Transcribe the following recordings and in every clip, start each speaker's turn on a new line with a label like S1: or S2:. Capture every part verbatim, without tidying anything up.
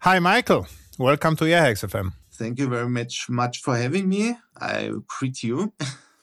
S1: Hi, Michael. Welcome to Airhacks F M.
S2: Thank you very much, much for having me. I greet you.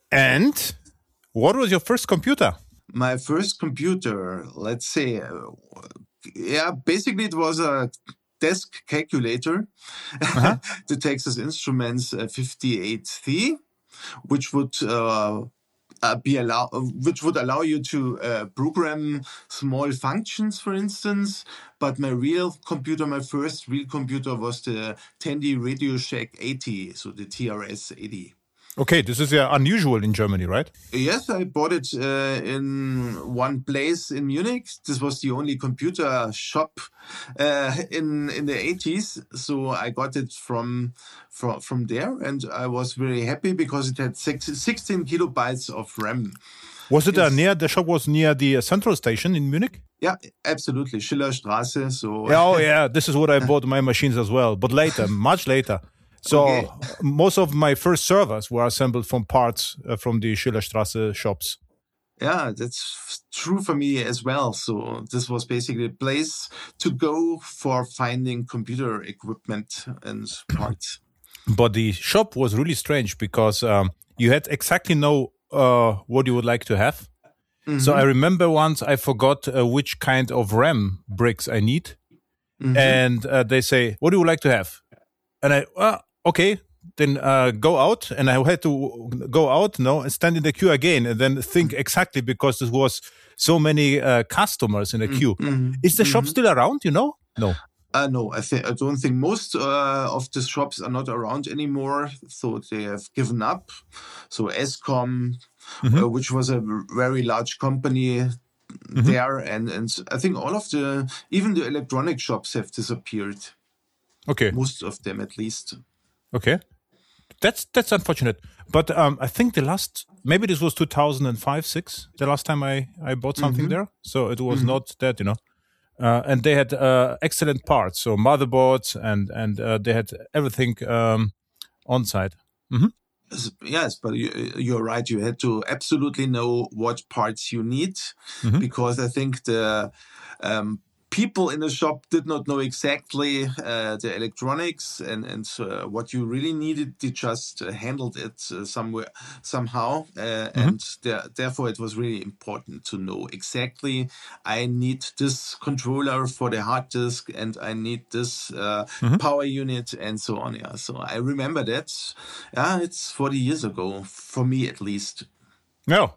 S1: And what was your first computer?
S2: My first computer, let's say, uh, yeah, basically it was a desk calculator, uh-huh. the Texas Instruments uh, fifty-eight C, which would uh, uh, be allow, which would allow you to uh, program small functions, for instance. But my real computer, my first real computer, was the Tandy Radio Shack eighty, so the T R S eighty.
S1: Okay, this is uh, unusual in Germany, right?
S2: Yes, I bought it uh, in one place in Munich. This was the only computer shop uh, in in the eighties, so I got it from from from there, and I was very happy because it had six, sixteen kilobytes of RAM.
S1: Was it uh, near the shop? Was near the uh, central station in Munich?
S2: Yeah, absolutely, Schillerstraße. So
S1: yeah, oh yeah, this is what I bought my machines as well, but later, much later. So okay. Most of my first servers were assembled from parts uh, from the Schillerstraße shops.
S2: Yeah, that's true for me as well. So this was basically a place to go for finding computer equipment and parts.
S1: But the shop was really strange because um, you had exactly know uh, what you would like to have. Mm-hmm. So I remember once I forgot uh, which kind of RAM bricks I need. Mm-hmm. And uh, they say, what do you like to have? And I, well, okay, then uh, go out. And I had to go out, no, and stand in the queue again and then think exactly because there was so many uh, customers in the queue. Mm-hmm. Is the shop mm-hmm. still around, you know? No.
S2: Uh, no, I, th- I don't think most uh, of the shops are not around anymore. So they have given up. So Escom, mm-hmm. uh, which was a very large company mm-hmm. there. And, and I think all of the, even the electronic shops have disappeared.
S1: Okay.
S2: Most of them, at least.
S1: Okay. That's that's unfortunate. But um, I think the last, maybe this was two thousand five, six, the last time I, I bought something mm-hmm. there. So it was mm-hmm. not that, you know. Uh, and they had uh, excellent parts, so motherboards, and, and uh, they had everything um, on site. Mm-hmm.
S2: Yes, but you, you're right. You had to absolutely know what parts you need, mm-hmm. because I think the um, people in the shop did not know exactly uh, the electronics and and uh, what you really needed. They just uh, handled it uh, somewhere somehow, uh, mm-hmm. and there, therefore it was really important to know exactly. I need this controller for the hard disk, and I need this uh, mm-hmm. power unit, and so on. Yeah, so I remember that. Yeah, it's forty years ago for me, at least.
S1: No.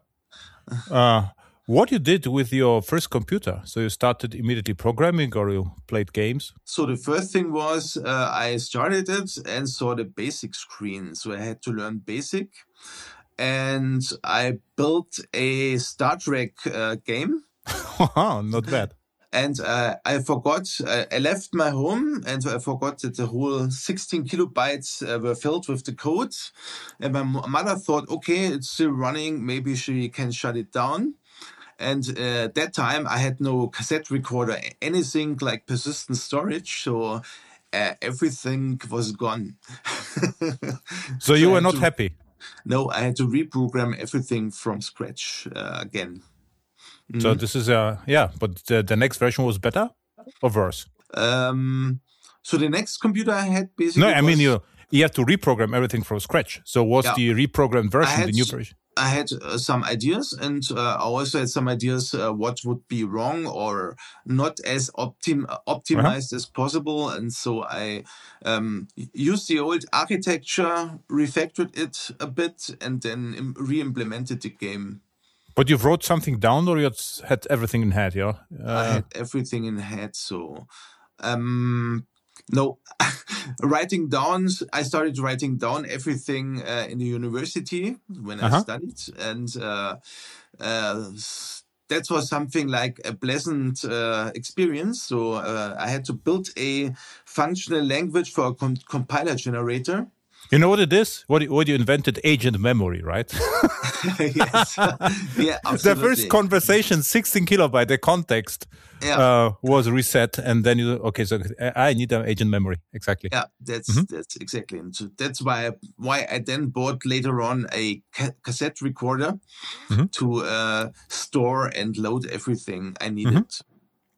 S1: Uh, What you did with your first computer? So you started immediately programming, or you played games?
S2: So the first thing was uh, I started it and saw the basic screen. So I had to learn basic. And I built a Star Trek uh, game.
S1: Wow, not bad.
S2: And uh, I forgot, uh, I left my home and I forgot that the whole sixteen kilobytes uh, were filled with the code. And my mother thought, okay, it's still running. Maybe she can shut it down. And uh, at that time, I had no cassette recorder, anything like persistent storage. So uh, everything was gone.
S1: So you so were not to, happy?
S2: No, I had to reprogram everything from scratch uh, again.
S1: Mm. So this is, uh, yeah, but the, the next version was better or worse?
S2: Um, so the next computer I had basically
S1: No, I mean, you you have to reprogram everything from scratch. So was yeah, the reprogrammed version
S2: had,
S1: the new version?
S2: I had uh, some ideas, and uh, I also had some ideas uh, what would be wrong or not as optim- optimized uh-huh. as possible. And so I um, used the old architecture, refactored it a bit, and then im- re-implemented the game.
S1: But you wrote something down, or you had everything in head, yeah? Uh,
S2: I had everything in head, so... Um, No, writing down, I started writing down everything uh, in the university when uh-huh. I studied. And uh, uh, that was something like a pleasant uh, experience. So uh, I had to build a functional language for a com- compiler generator.
S1: You know what it is? What, what you invented? Agent memory, right?
S2: Yes. Yeah, absolutely.
S1: The first conversation, sixteen kilobyte, the context yeah. uh, was reset. And then you, okay, so I need an agent memory. Exactly.
S2: Yeah, that's mm-hmm. that's exactly. And so that's why I, why I then bought later on a ca- cassette recorder mm-hmm. to uh, store and load everything I needed. Mm-hmm.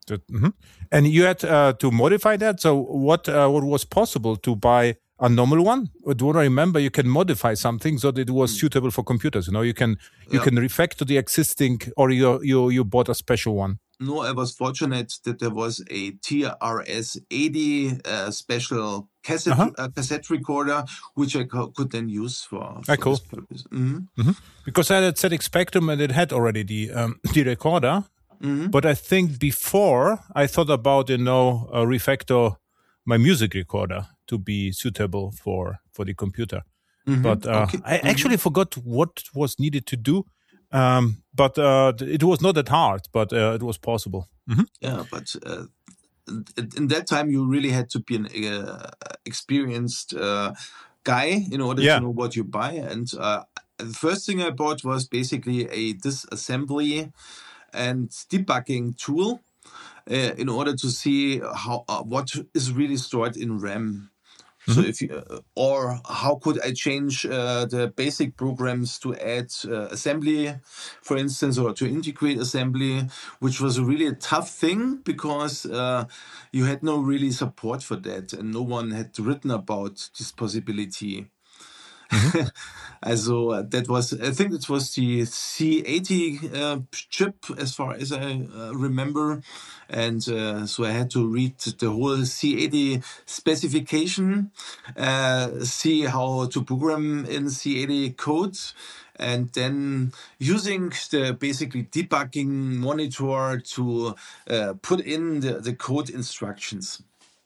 S1: That, mhm. And you had uh, to modify that. So what uh, what was possible to buy a normal one? Do I remember you can modify something so that it was suitable for computers? You know, you can you
S2: Yeah.
S1: can refactor the existing, or you you you bought a special one.
S2: No, I was fortunate that there was a T R S eighty uh, special cassette
S1: Uh-huh.
S2: uh, cassette recorder, which I co- could then use for,
S1: Ah,
S2: for
S1: cool.
S2: this purpose. Mhm.
S1: Mhm. Because I had Z X Spectrum and it had already the um, the recorder.
S2: Mhm.
S1: But I think before I thought about, you know, uh, refactor my music recorder to be suitable for, for the computer.
S2: Mhm.
S1: But uh,
S2: Okay.
S1: I
S2: Mhm.
S1: actually forgot what was needed to do. Um, but uh, it was not that hard, but uh, it was possible. Mhm.
S2: Yeah, but uh, in in that time you really had to be an uh, experienced uh, guy in order
S1: Yeah.
S2: to know what you buy. And uh, the first thing I bought was basically a disassembly and debugging tool uh, in order to see how uh, what is really stored in RAM. So
S1: Mhm.
S2: if you, uh, or how could I change uh, the basic programs to add uh, assembly, for instance, or to integrate assembly, which was a really a tough thing because uh, you had no really support for that, and no one had written about this possibility.
S1: Mhm.
S2: Also uh, that was, I think it was the C eighty uh, chip, as far as I uh, remember, and uh, so I had to read the whole C eighty specification, uh, see how to program in C eighty code, and then using the basically debugging monitor to uh, put in the, the code instructions.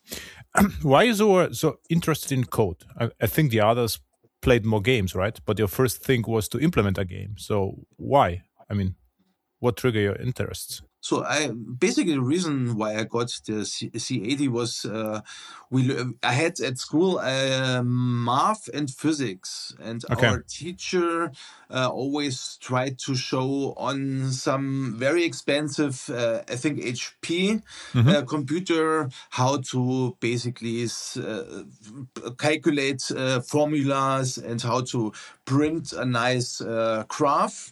S1: Why you so so interested in code? I, I think the others played more games, right? But your first thing was to implement a game. So why? I mean, what triggered your interests?
S2: So I basically the reason why I got the C, C80 was uh, we le- I had at school uh, math and physics, and
S1: Okay.
S2: our teacher uh, always tried to show on some very expensive, uh, I think H P
S1: Mhm.
S2: uh, computer, how to basically uh, calculate uh, formulas and how to print a nice uh, graph.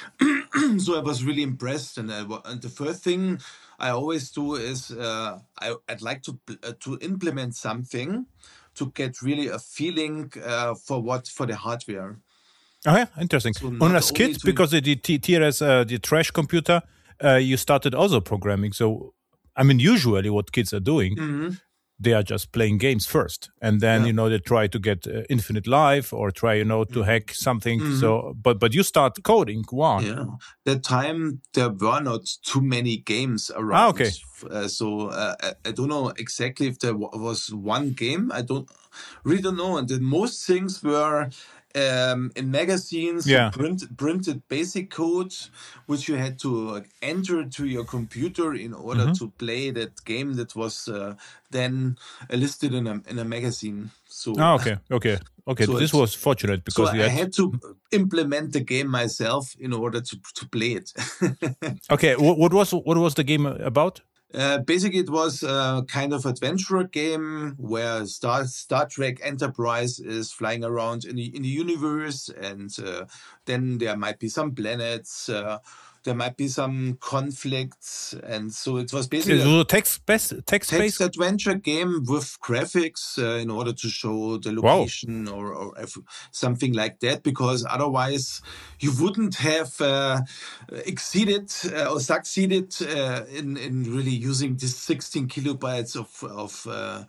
S2: So I was really impressed, and, I, wa- and the first thing I always do is uh, I, I'd like to pl- uh, to implement something to get really a feeling uh, for what for the hardware.
S1: Oh yeah, interesting.
S2: So
S1: On
S2: not
S1: as
S2: only
S1: kid,
S2: to
S1: because the T- T R S, uh, the trash computer, uh, you started also programming. So, I mean, usually what kids are doing,
S2: Mhm.
S1: they are just playing games first, and then
S2: Yeah.
S1: you know they try to get uh, infinite life or try you know to hack something.
S2: Mhm.
S1: So, but but you start coding. Wow.
S2: Yeah, that time there were not too many games around.
S1: Ah, okay.
S2: Uh, so uh, I, I don't know exactly if there wa- was one game. I don't really don't know. And the most things were um, in magazines, so
S1: Yeah.
S2: print, printed basic code, which you had to like, enter to your computer in order
S1: Mhm.
S2: to play that game that was uh, then uh, listed in a in a magazine. So
S1: Ah, okay, okay, okay.
S2: So
S1: This
S2: it's-
S1: was fortunate
S2: so
S1: because you
S2: I
S1: had.
S2: had to implement the game myself in order to, to play it.
S1: Okay, what, what was what was the game about?
S2: Uh, basically, it was a kind of adventure game where Star Star Trek Enterprise is flying around in the in the universe, and uh, then there might be some planets. Uh, there might be some conflicts, and so it was basically
S1: It
S2: a
S1: was a text based text
S2: text
S1: based.
S2: adventure game with graphics uh, in order to show the
S1: Wow.
S2: location or, or if something like that, because otherwise you wouldn't have uh, exceeded uh, or succeeded uh, in, in really using this sixteen kilobytes of, of uh,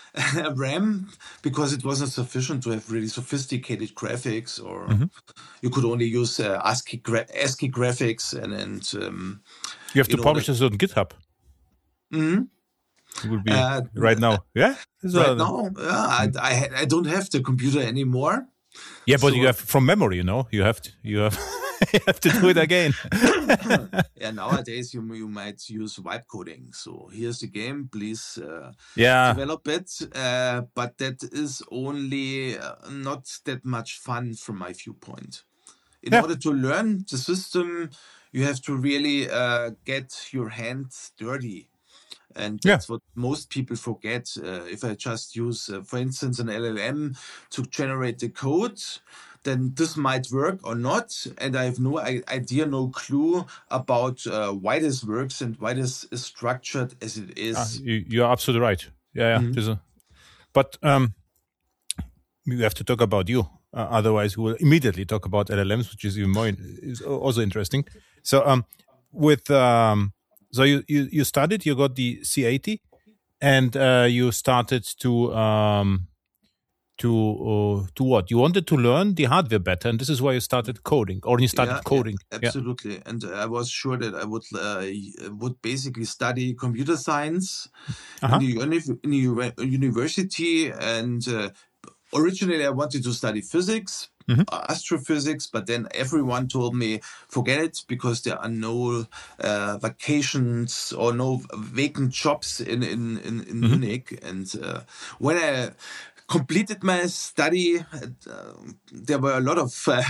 S2: RAM, because it wasn't sufficient to have really sophisticated graphics, or
S1: Mhm.
S2: you could only use uh, ASCII, gra- ASCII graphics and, and um,
S1: You have to
S2: in order-
S1: publish this on GitHub.
S2: Mhm.
S1: It would be
S2: Uh,
S1: right now. Yeah. This
S2: Right
S1: are-
S2: now, uh, I, I I don't have the computer anymore.
S1: Yeah, but
S2: So-
S1: you have from memory. You know, you have to. You have. you have to do it again.
S2: Yeah, nowadays you you might use wipe coding. So here's the game, please uh,
S1: Yeah.
S2: develop it. Uh, but that is only uh, not that much fun from my viewpoint. In
S1: Yeah.
S2: order to learn the system, you have to really uh, get your hands dirty. And
S1: Yeah.
S2: that's what most people forget. Uh, if I just use, uh, for instance, an L L M to generate the code, then this might work or not. And I have no idea, no clue about uh, why this works and why this is structured as it is.
S1: Ah, you, you're absolutely right. Yeah, yeah. Mm-hmm. a, but um, we have to talk about you. Uh, otherwise, we will immediately talk about L L Ms, which is even more is also interesting. So, um, with um, so you, you you studied, you got the C eighty, and uh, you started to um, to uh, to what? You wanted to learn the hardware better, and this is why you started coding, or you started
S2: yeah,
S1: coding.
S2: Yeah, absolutely, yeah. And I was sure that I would uh, would basically study computer science uh-huh. in, the uni- in the university, and uh, originally I wanted to study physics. Mm-hmm. Uh, astrophysics, but then everyone told me forget it because there are no uh, vacations or no vacant jobs in in in, in mm-hmm. Munich. And uh, when I completed my study, uh, there were a lot of uh,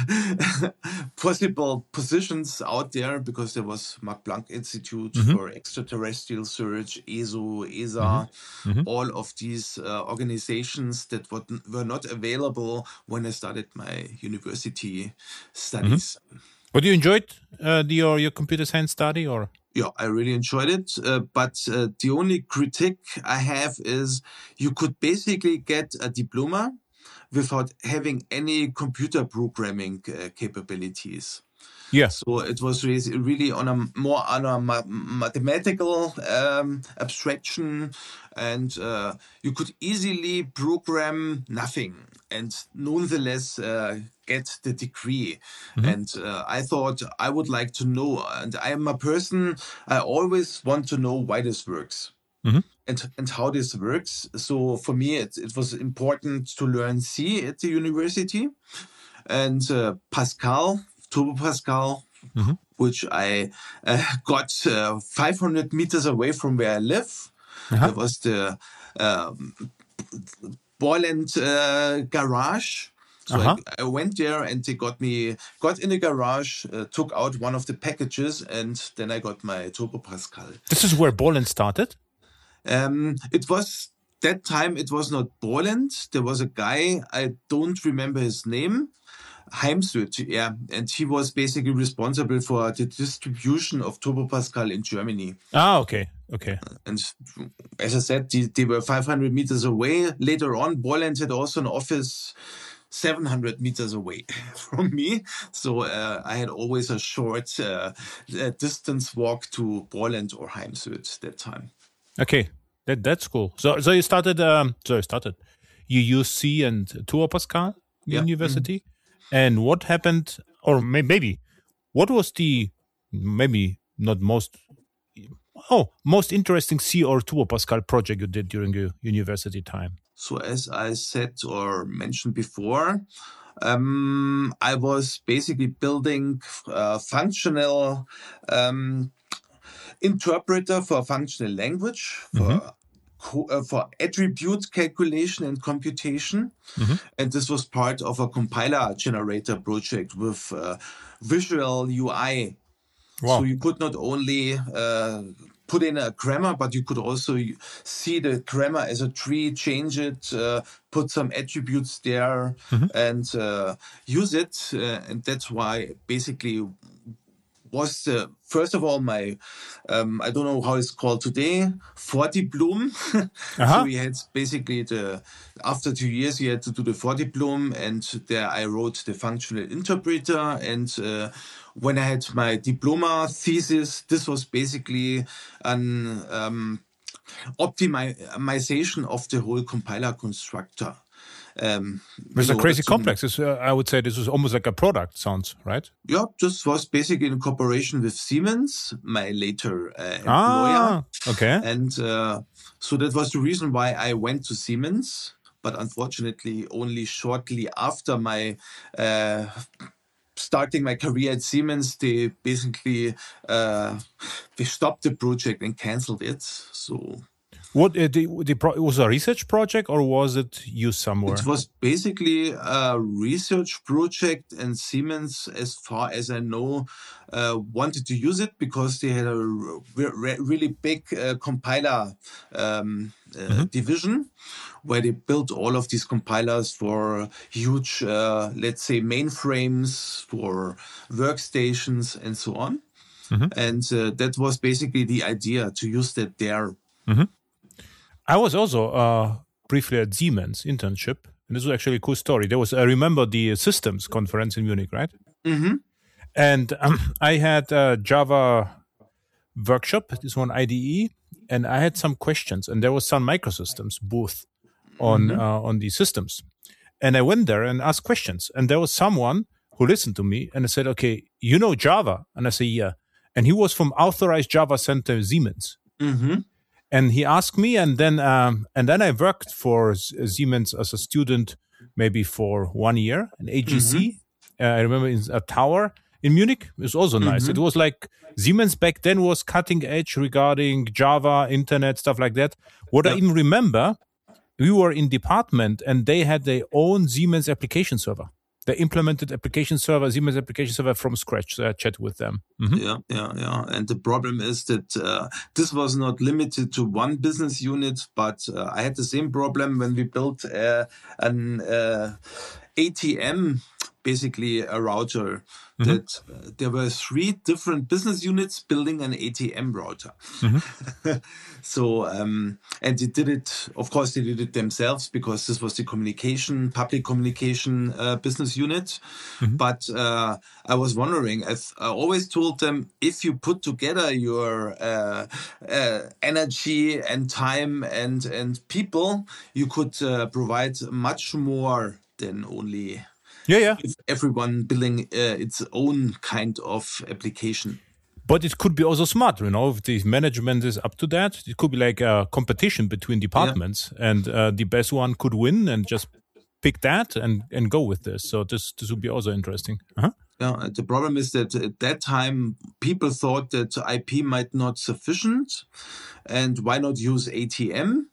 S2: possible positions out there because there was Max Planck Institute mm-hmm. for Extraterrestrial Research, E S O, E S A, mm-hmm. Mm-hmm. all of these uh, organizations that were not available when I started my university studies.
S1: Mm-hmm. But you enjoyed uh, the, your, your computer science study, or?
S2: Yeah, I really enjoyed it. Uh, but uh, the only critique I have is you could basically get a diploma without having any computer programming uh, capabilities.
S1: Yeah.
S2: So it was really, really on a more on a ma- mathematical um, abstraction, and uh, you could easily program nothing and nonetheless uh, get the degree. Mm-hmm. And uh, I thought I would like to know, and I am a person, I always want to know why this works. Mm-hmm. And, and how this works. So for me, it, it was important to learn C at the university, and uh, Pascal, Turbo Pascal, mm-hmm. which I uh, got uh, five hundred meters away from where I live. Uh-huh. There was the um, Borland uh, garage. So uh-huh. I, I went there, and they got me, got in the garage, uh, took out one of the packages, and then I got my Turbo Pascal.
S1: This is where Borland started?
S2: Um, it was, that time it was not Borland. There was a guy, I don't remember his name, Heimsöth, yeah, and he was basically responsible for the distribution of Turbo Pascal in Germany.
S1: Ah, okay, okay.
S2: And as I said, they, they were five hundred meters away. Later on, Borland had also an office seven hundred meters away from me. So uh, I had always a short uh, distance walk to Borland or Heimsöth that time.
S1: Okay, that that's cool. So so you started, um, so you started, you used C and Turbo Pascal in yeah. university. Mm-hmm. And what happened, or may, maybe, what was the, maybe not most, oh, most interesting C or Turbo Pascal project you did during your university time?
S2: So as I said or mentioned before, um, I was basically building a functional um, interpreter for a functional language, for mm-hmm. Uh, for attribute calculation and computation. Mm-hmm. And this was part of a compiler generator project with uh, Visual U I. Wow. So you could not only uh, put in a grammar, but you could also see the grammar as a tree, change it, uh, put some attributes there, mm-hmm. and uh, use it. Uh, and that's why basically was uh, first of all my um, I don't know how it's called today, Vordiplom. Uh-huh. So we had basically the after two years you had to do the Vordiplom, and there I wrote the functional interpreter. And uh, when I had my diploma thesis, this was basically an um, optimization of the whole compiler constructor. Um,
S1: it's a crazy complex. It's, uh, I would say this is almost like a product, sounds, right?
S2: Yeah, this was basically in cooperation with Siemens, my later uh, employer.
S1: Ah, okay.
S2: And uh, so that was the reason why I went to Siemens. But unfortunately, only shortly after my uh, starting my career at Siemens, they basically uh, they stopped the project and canceled it. So.
S1: What uh, the, the pro- was a research project or was it used somewhere?
S2: It was basically a research project, and Siemens, as far as I know, uh, wanted to use it because they had a re- re- really big uh, compiler um, uh, mm-hmm. division where they built all of these compilers for huge, uh, let's say, mainframes, for workstations, and so on. Mm-hmm. And uh, that was basically the idea, to use that there.
S1: Mm-hmm. I was also uh, briefly at Siemens internship, and this was actually a cool story. There was, I remember the systems conference in Munich, right?
S2: Mm-hmm.
S1: And um, I had a Java workshop, this one I D E, and I had some questions, and there was Sun Microsystems booth on mm-hmm. uh, on these systems. And I went there and asked questions, and there was someone who listened to me, and I said, okay, you know Java? And I said, yeah. And he was from Authorized Java Center Siemens.
S2: Mm-hmm.
S1: And he asked me, and then um, and then I worked for Siemens as a student, maybe for one year, an A G C. Mm-hmm. Uh, I remember in a tower in Munich. It was also nice. Mm-hmm. It was like Siemens back then was cutting edge regarding Java, internet, stuff like that. What yeah. I even remember, we were in department, and they had their own Siemens application server. They implemented application server, Siemens application server from scratch. So I chatted with them.
S2: Mm-hmm. Yeah, yeah, yeah. And the problem is that uh, this was not limited to one business unit, but uh, I had the same problem when we built uh, an uh, A T M, basically a router. Mm-hmm. That uh, there were three different business units building an A T M router. Mm-hmm. So, um, and they did it, of course, they did it themselves because this was the communication, public communication uh, business unit. Mm-hmm. But uh, I was wondering, as I always told them, if you put together your uh, uh, energy and time and, and people, you could uh, provide much more than only
S1: yeah, yeah.
S2: everyone building uh, its own kind of application.
S1: But it could be also smart, you know, if the management is up to that. It could be like a competition between departments, yeah. and uh, the best one could win and just pick that and, and go with this. So this this would be also interesting. Uh-huh.
S2: Yeah, the problem is that at that time, people thought that I P might not sufficient, and why not use A T M?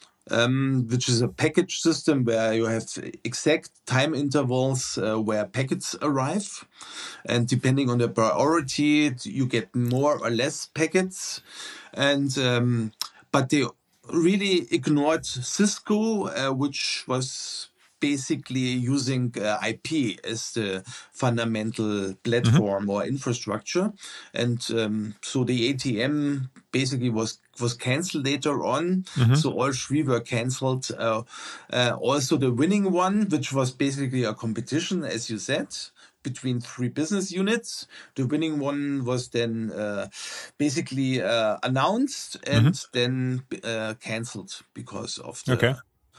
S2: Um, which is a package system where you have exact time intervals uh, where packets arrive. And depending on the priority, you get more or less packets. And um, but they really ignored Cisco, uh, which was basically using uh, I P as the fundamental platform mm-hmm. or infrastructure. And um, so the A T M basically was was cancelled later on. Mm-hmm. So all three were cancelled. Uh, uh, also the winning one, which was basically a competition, as you said, between three business units. The winning one was then uh, basically uh, announced and mm-hmm. then uh, cancelled because of the
S1: okay.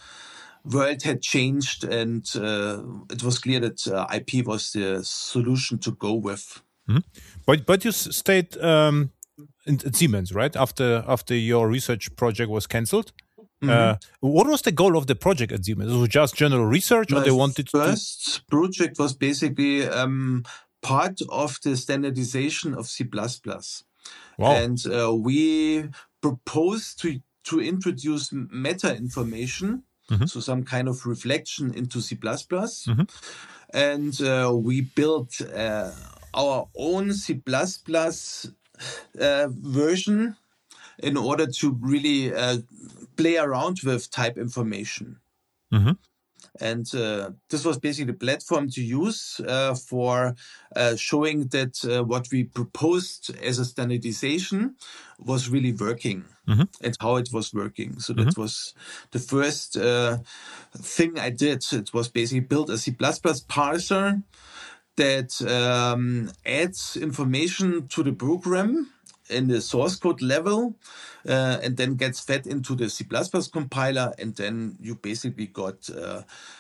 S2: world had changed, and uh, it was clear that uh, I P was the solution to go with.
S1: Mm-hmm. But but you stayed um, in, in Siemens, right? After after your research project was cancelled. Mm-hmm. Uh, what was the goal of the project at Siemens? Was it just general research, or
S2: My
S1: they wanted
S2: to? First project was basically um, part of the standardization of C plus plus.
S1: Wow.
S2: And uh, we proposed to to introduce meta information. Mm-hmm. So some kind of reflection into C plus plus. Mm-hmm. And uh, we built uh, our own C plus plus uh, version in order to really uh, play around with type information. Mm-hmm. And uh, this was basically the platform to use uh, for uh, showing that uh, what we proposed as a standardization was really working mm-hmm. and how it was working. So that mm-hmm. was the first uh, thing I did. It was basically build a C plus plus parser that um, adds information to the program in the source code level, uh, and then gets fed into the C plus plus compiler, and then you basically got, uh,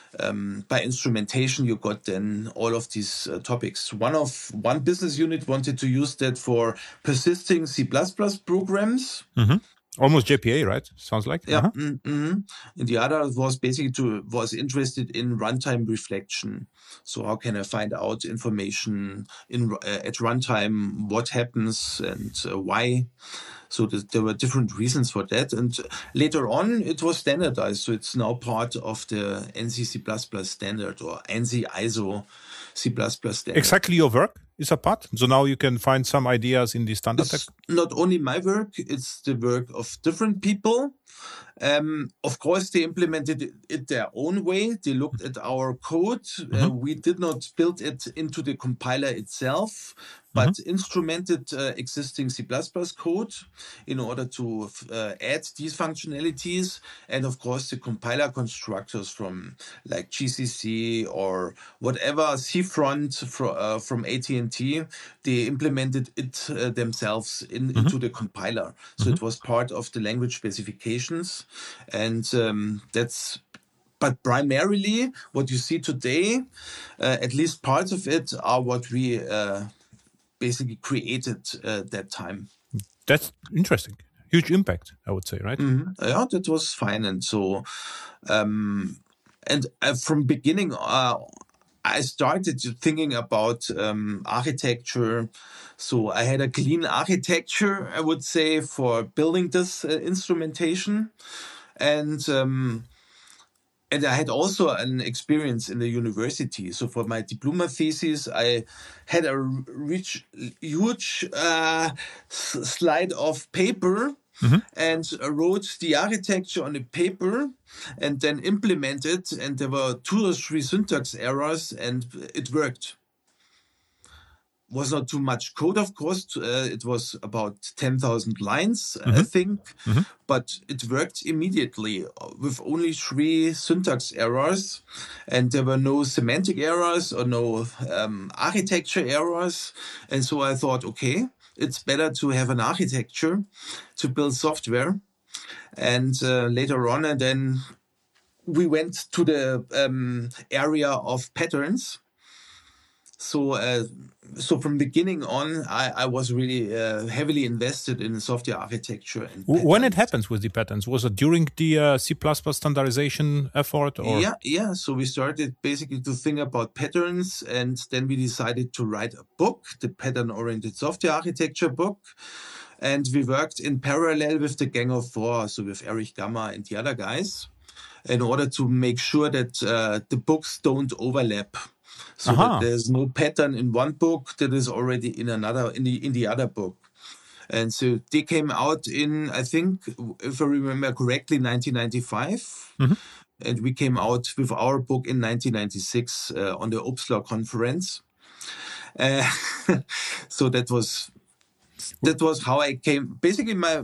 S2: um, by instrumentation, you got then all of these uh, topics. One of one business unit wanted to use that for persisting C plus plus programs.
S1: Mm-hmm. Almost J P A, right? Sounds like.
S2: Yeah.
S1: Uh-huh.
S2: Mm-hmm. And the other was basically to was interested in runtime reflection. So how can I find out information in uh, at runtime? What happens and uh, why? So th- there were different reasons for that. And later on, it was standardized. So it's now part of the A N S I C plus plus standard or A N S I I S O C plus plus standard.
S1: Exactly your work is a part. So now you can find some ideas in the standard
S2: It's
S1: text.
S2: not only my work, it's the work of different people. Um, of course, they implemented it, it their own way. They looked at our code. Mm-hmm. Uh, we did not build it into the compiler itself, but mm-hmm. instrumented uh, existing C plus plus code in order to uh, add these functionalities. And of course, the compiler constructors from like G C C or whatever, Seafront fro- uh, from A T and T, they implemented it uh, themselves in, mm-hmm. into the compiler. So mm-hmm. it was part of the language specifications. And um, that's, but primarily what you see today, uh, at least parts of it, are what we uh, basically created uh, that time.
S1: That's interesting. Huge impact, I would say, right?
S2: Mm-hmm. Yeah, that was fine. And so, um, and uh, from beginning, uh, I started thinking about um, architecture. So I had a clean architecture, I would say, for building this uh, instrumentation. And um, and I had also an experience in the university. So for my diploma thesis, I had a rich, huge uh, slide of paper mm-hmm. and wrote the architecture on the paper and then implemented. And there were two or three syntax errors, and it worked. Was not too much code, of course. Uh, it was about ten thousand lines, mm-hmm. I think. Mm-hmm. But it worked immediately with only three syntax errors. And there were no semantic errors or no um, architecture errors. And so I thought, okay, it's better to have an architecture to build software. And uh, later on, and then we went to the um, area of patterns. So, uh, so from beginning on, I, I was really uh, heavily invested in software architecture. And
S1: when it happens with the patterns, was it during the uh, C plus plus standardization effort? Or?
S2: Yeah, yeah. So we started basically to think about patterns, and then we decided to write a book, the pattern-oriented software architecture book. And we worked in parallel with the Gang of Four, so with Erich Gamma and the other guys, in order to make sure that uh, the books don't overlap. So uh-huh. that there's no pattern in one book that is already in another in the in the other book. And so they came out in, I think, if I remember correctly, nineteen ninety-five. Mm-hmm. And we came out with our book in nineteen ninety-six uh, on the Uppsala conference. Uh, so that was that was how I came. Basically, my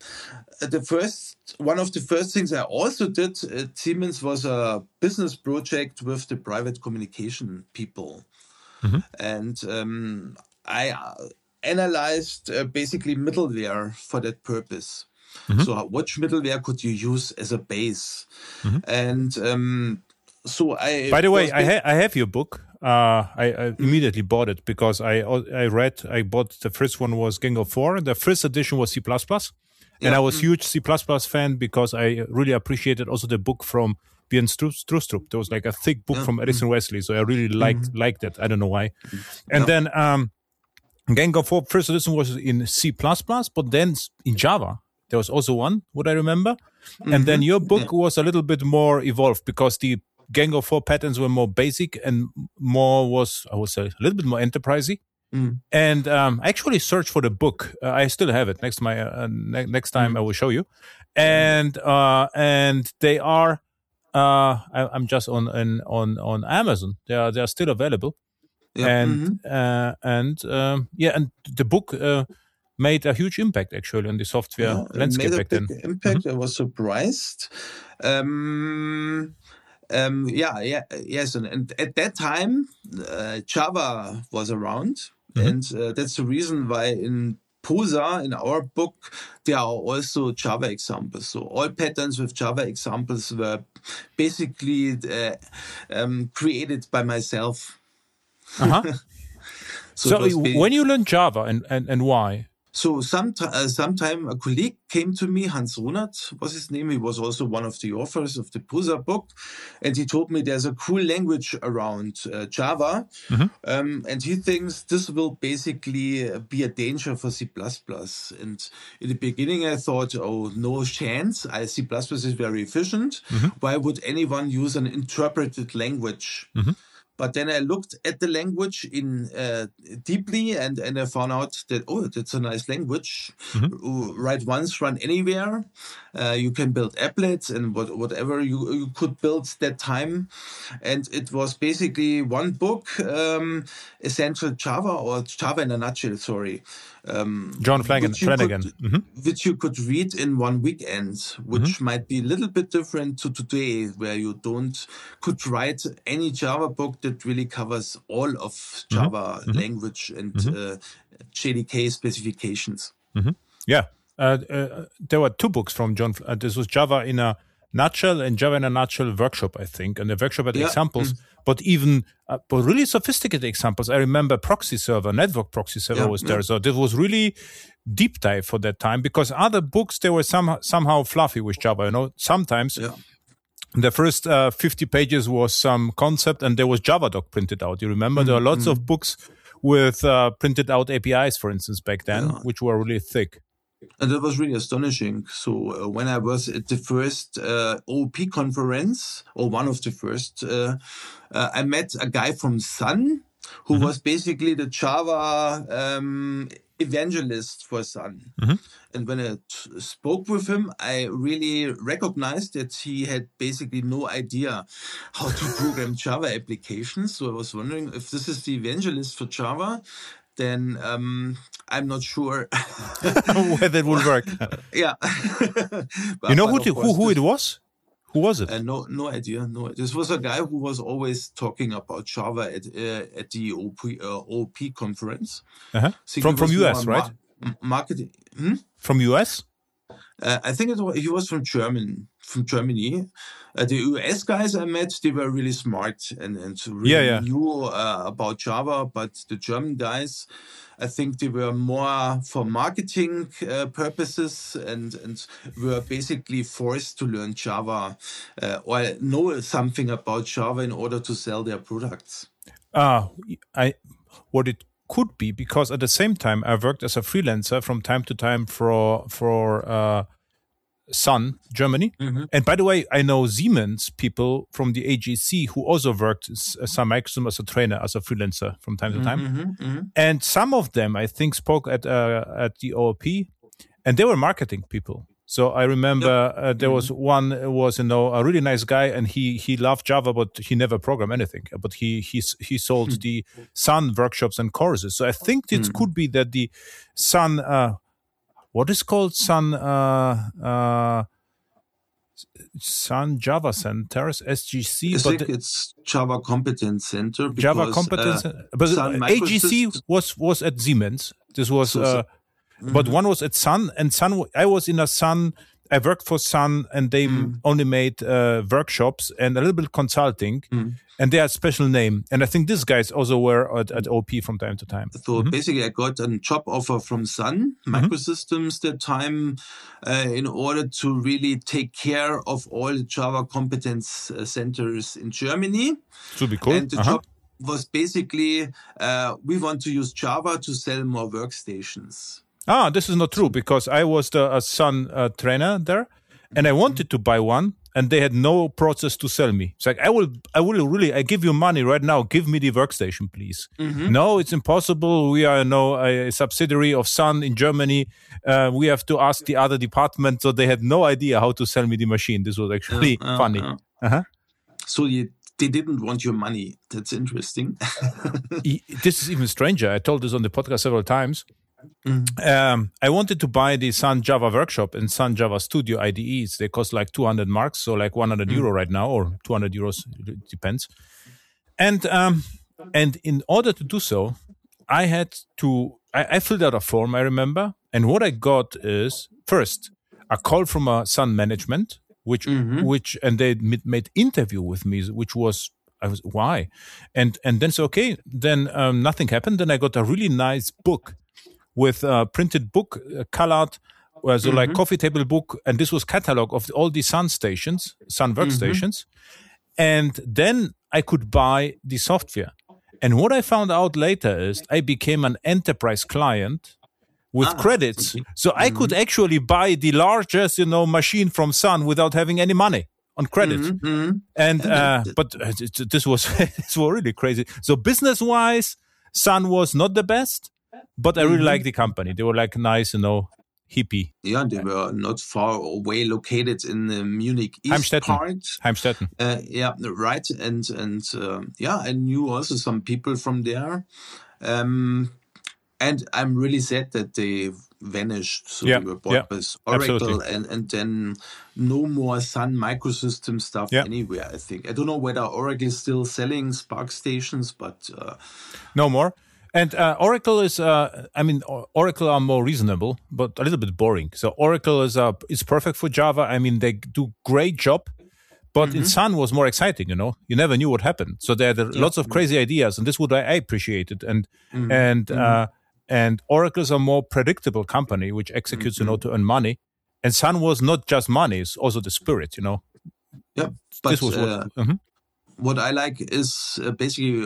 S2: the first one of the first things I also did at Siemens was a business project with the private communication people, mm-hmm. and um, I analyzed uh, basically middleware for that purpose. Mm-hmm. So, which middleware could you use as a base? Mm-hmm. And um, so I.
S1: By the way, I, ha- I have your book. Uh, I, I immediately bought it because I I read, I bought the first one was Gang of Four. The first edition was C plus plus. And yeah. I was a huge C plus plus fan because I really appreciated also the book from Björn Strustrup. There was like a thick book yeah. from Edison mm-hmm. Wesley. So I really liked mm-hmm. liked it. I don't know why. And yeah. then um, Gang of Four, first edition was in C plus plus, but then in Java, there was also one, what I remember. Mm-hmm. And then your book yeah. was a little bit more evolved because the Gang of Four patterns were more basic and more was, I would say, a little bit more enterprisey. Mm. And um, I actually searched for the book. Uh, I still have it. Next my uh, ne- next time mm. I will show you. And uh, and they are. Uh, I, I'm just on, on on on Amazon. They are they are still available. Yeah. And mm-hmm. uh, and um, yeah, and the book uh, made a huge impact actually on the software yeah, landscape back then.
S2: Impact. Mm-hmm. I was surprised. Um, um, yeah, yeah, yes, and, and at that time, uh, Java was around. Mm-hmm. And uh, that's the reason why in POSA, in our book, there are also Java examples. So all patterns with Java examples were basically uh, um, created by myself.
S1: Uh-huh. so so when you learned Java and, and, and why?
S2: So some uh, sometime a colleague came to me, Hans Runert was his name. He was also one of the authors of the Prusa book. And he told me there's a cool language around uh, Java. Mm-hmm. Um, and he thinks this will basically be a danger for C plus plus. And in the beginning, I thought, oh, no chance. I, C plus plus is very efficient. Mm-hmm. Why would anyone use an interpreted language? Mm-hmm. But then I looked at the language in uh, deeply, and, and I found out that, oh, that's a nice language. Mm-hmm. Write once, run anywhere. Uh, you can build applets and what, whatever you, you could build that time. And it was basically one book, um, Essential Java, or Java in a nutshell, sorry. Um,
S1: John Flanagan,
S2: which you,
S1: Flanagan.
S2: could,
S1: mm-hmm.
S2: which you could read in one weekend, which mm-hmm. might be a little bit different to today, where you don't could write any Java book that really covers all of Java mm-hmm. language and mm-hmm. uh, J D K specifications.
S1: Mm-hmm. Yeah, uh, uh, there were two books from John. Uh, this was Java in a Nutshell and Java in a Nutshell workshop, I think, and the workshop had yeah. examples. Mm-hmm. But even uh, but really sophisticated examples. I remember proxy server, network proxy server yeah, was there. Yeah. So this was really deep dive for that time, because other books, they were somehow, somehow fluffy with Java. You know, sometimes yeah. the first uh, fifty pages was some concept and there was Javadoc printed out. You remember mm-hmm. there were lots mm-hmm. of books with uh, printed out A P Is, for instance, back then, yeah. which were really thick.
S2: And that was really astonishing. So uh, when I was at the first uh, O O P conference, or one of the first, uh, uh, I met a guy from Sun, who mm-hmm. was basically the Java um, evangelist for Sun. Mm-hmm. And when I t- spoke with him, I really recognized that he had basically no idea how to program Java applications. So I was wondering if this is the evangelist for Java, then um, I'm not sure
S1: whether it will work.
S2: yeah.
S1: but, you know who, who who it was? Who was it?
S2: Uh, no, no idea. No, this was a guy who was always talking about Java at uh, at the O O P, uh, O O P conference.
S1: Uh-huh. From from U S, right?
S2: Mar- marketing. Hmm?
S1: From U S?
S2: Uh, I think it was, he was from German, from Germany. Uh, the U S guys I met, they were really smart and, and really
S1: yeah, yeah.
S2: knew uh, about Java. But the German guys, I think they were more for marketing uh, purposes and, and were basically forced to learn Java uh, or know something about Java in order to sell their products.
S1: Uh, I what it could be, because at the same time I worked as a freelancer from time to time for for uh, Sun Germany, mm-hmm. and by the way, I know Siemens people from the A G C who also worked as Sun Microsystems as a trainer, as a freelancer from time to time, mm-hmm, mm-hmm. and some of them I think spoke at uh, at the O O P, and they were marketing people. So I remember yep. uh, there mm-hmm. was one uh, was you know a really nice guy, and he he loved Java, but he never programmed anything. But he he he sold mm-hmm. the Sun workshops and courses. So I think it mm-hmm. could be that the Sun uh, what is called Sun uh, uh, Sun Java Centers S G C.
S2: I
S1: but
S2: think it's Java Competence Center. Because,
S1: Java Competence, uh, but Sun A G C was was at Siemens. This was. So, uh, Mm-hmm. But one was at Sun, and Sun. I was in a Sun. I worked for Sun, and they mm. only made uh, workshops and a little bit consulting, mm. and they had a special name. And I think these guys also were at, at O O P from time to time.
S2: So mm-hmm. basically, I got a job offer from Sun Microsystems mm-hmm. that time uh, in order to really take care of all the Java competence uh, centers in Germany.
S1: Should be cool.
S2: And the
S1: uh-huh.
S2: job was basically uh, we want to use Java to sell more workstations.
S1: Ah, this is not true, because I was the uh, Sun uh, trainer there, and I wanted to buy one, and they had no process to sell me. It's like, I will, I will really, I give you money right now. Give me the workstation, please. Mm-hmm. No, it's impossible. We are no a subsidiary of Sun in Germany. Uh, we have to ask the other department. So they had no idea how to sell me the machine. This was actually uh, uh, funny. Uh. Uh-huh.
S2: So you. They didn't want your money. That's interesting.
S1: This is even stranger. I told this on the podcast several times. Mm-hmm. Um, I wanted to buy the Sun Java Workshop and Sun Java Studio I D Es. They cost like two hundred marks, so like one hundred mm-hmm. euro right now, or two hundred euros, it depends. And um, and in order to do so, I had to, I, I filled out a form, I remember. And what I got is, first, a call from a Sun management, which, mm-hmm. which, and they made interview with me, which was, I was, why? And, and then so, okay, then um, nothing happened. Then I got a really nice book with a printed book, uh, colored, uh, so mm-hmm. like coffee table book, and this was catalog of all the Sun stations, Sun workstations. Mm-hmm. And then I could buy the software. And what I found out later is I became an enterprise client with ah, credits. Okay. So mm-hmm. I could actually buy the largest, you know, machine from Sun without having any money on credit. Mm-hmm. And, uh, but uh, this was, this was really crazy. So business-wise, Sun was not the best, but I really mm-hmm. liked the company. They were like nice, you know, hippie.
S2: Yeah, they were not far away, located in the Munich East
S1: Heimstetten.
S2: part.
S1: Heimstetten.
S2: Uh, yeah, right. And and uh, yeah, I knew also some people from there. Um, and I'm really sad that they vanished. So
S1: yeah,
S2: they were bought
S1: yeah,
S2: by Oracle,
S1: absolutely.
S2: and and then no more Sun Microsystem stuff yeah. anywhere. I think I don't know whether Oracle is still selling Spark stations, but uh,
S1: no more. And uh, Oracle is, uh, I mean, Oracle are more reasonable, but a little bit boring. So Oracle is uh, is perfect for Java. I mean, they do great job, but mm-hmm. in Sun was more exciting, you know. You never knew what happened. So there are yeah. lots of crazy ideas, and this is what I appreciated. And mm-hmm. and mm-hmm. Uh, and Oracle is a more predictable company, which executes, mm-hmm. you know, to earn money. And Sun was not just money; it's also the spirit, you know.
S2: Yeah, but
S1: this was what,
S2: uh,
S1: mm-hmm.
S2: what I like is uh, basically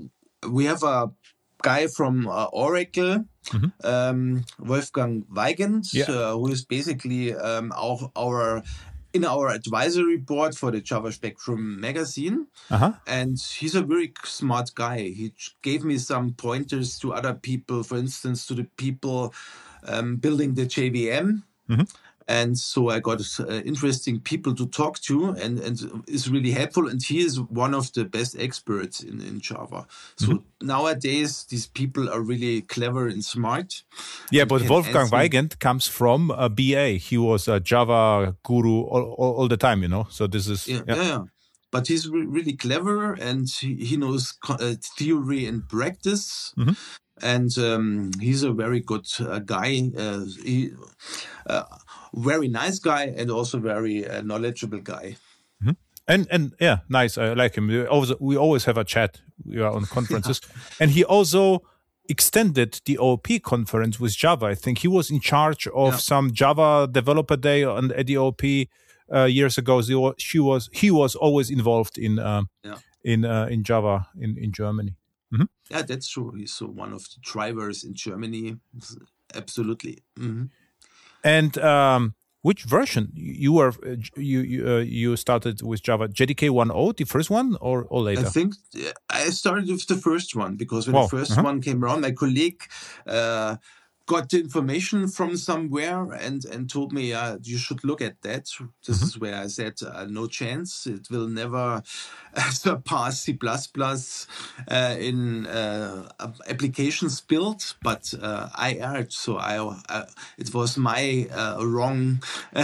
S2: we have a guy from uh, Oracle, mm-hmm. um, Wolfgang Weigand,
S1: yeah.
S2: uh, who is basically um, our, our in our advisory board for the Java Spectrum magazine.
S1: Uh-huh.
S2: And he's a very smart guy. He gave me some pointers to other people, for instance, to the people um, building the J V M. Mm-hmm. And so I got uh, interesting people to talk to, and, and is really helpful. And he is one of the best experts in, in Java. So mm-hmm. nowadays, these people are really clever and smart.
S1: Yeah,
S2: and
S1: but Wolfgang Weigand comes from a B A. He was a Java guru all, all, all the time, you know. So this is...
S2: Yeah, yeah. yeah. But he's re- really clever, and he, he knows co- uh, theory and practice. Mm-hmm. And um, he's a very good uh, guy. Uh, he... Uh, Very nice guy, and also very uh, knowledgeable guy.
S1: Mm-hmm. And and yeah, nice. I like him. We always, we always have a chat. We are on conferences, yeah. And he also extended the O O P conference with Java. I think he was in charge of yeah. some Java Developer Day on at the O O P uh, years ago. So she was he was always involved in uh, yeah. in uh, in Java in in Germany. Mm-hmm.
S2: Yeah, that's true. He's so one of the drivers in Germany. Absolutely. Mm-hmm.
S1: And um, which version you were you you, uh, you started with Java? J D K one point oh, the first one, or, or later?
S2: I think I started with the first one, because when
S1: wow.
S2: the first
S1: uh-huh.
S2: one came around, my colleague uh, got the information from somewhere and, and told me uh, you should look at that. This mm-hmm. is where I said uh, no chance. It will never uh, surpass C plus plus uh, in uh, applications built. But uh, I erred, so I uh, it was my uh, wrong,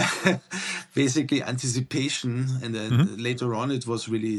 S2: basically anticipation, and then mm-hmm. later on it was really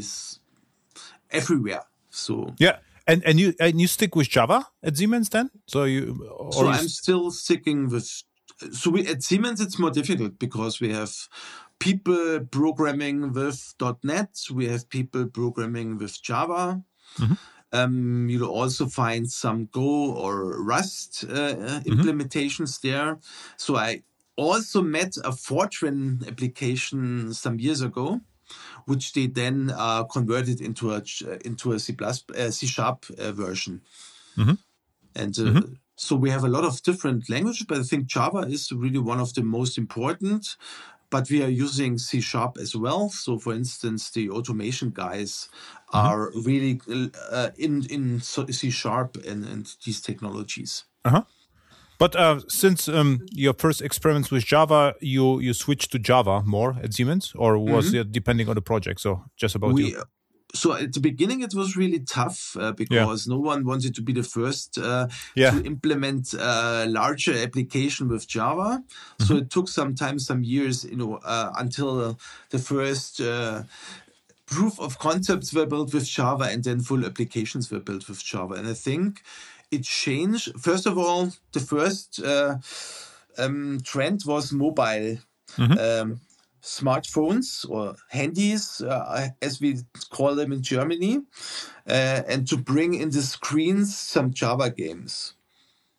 S2: everywhere. So
S1: yeah. And and you and you stick with Java at Siemens then? So you
S2: so
S1: you
S2: I'm still sticking with. So we, at Siemens it's more difficult because we have people programming with .NET. We have people programming with Java. Mm-hmm. Um, you'll also find some Go or Rust uh, mm-hmm. implementations there. So I also met a Fortran application some years ago, which they then uh, converted into a into a C plus uh, C sharp uh, version, mm-hmm. and uh, mm-hmm. so we have a lot of different languages. But I think Java is really one of the most important. But we are using C sharp as well. So, for instance, the automation guys mm-hmm. are really uh, in in C sharp and, and these technologies.
S1: Uh-huh. But uh, since um, your first experiments with Java, you, you switched to Java more at Siemens, or was mm-hmm. it depending on the project? So just about
S2: we,
S1: you.
S2: So at the beginning, it was really tough uh, because yeah. no one wanted to be the first uh,
S1: yeah.
S2: to implement a larger application with Java. Mm-hmm. So it took some time, some years, you know, uh, until the first uh, proof of concepts were built with Java, and then full applications were built with Java. And I think it changed. First of all, the first uh, um, trend was mobile mm-hmm. um, smartphones or handies, uh, as we call them in Germany, uh, and to bring in the screens some Java games.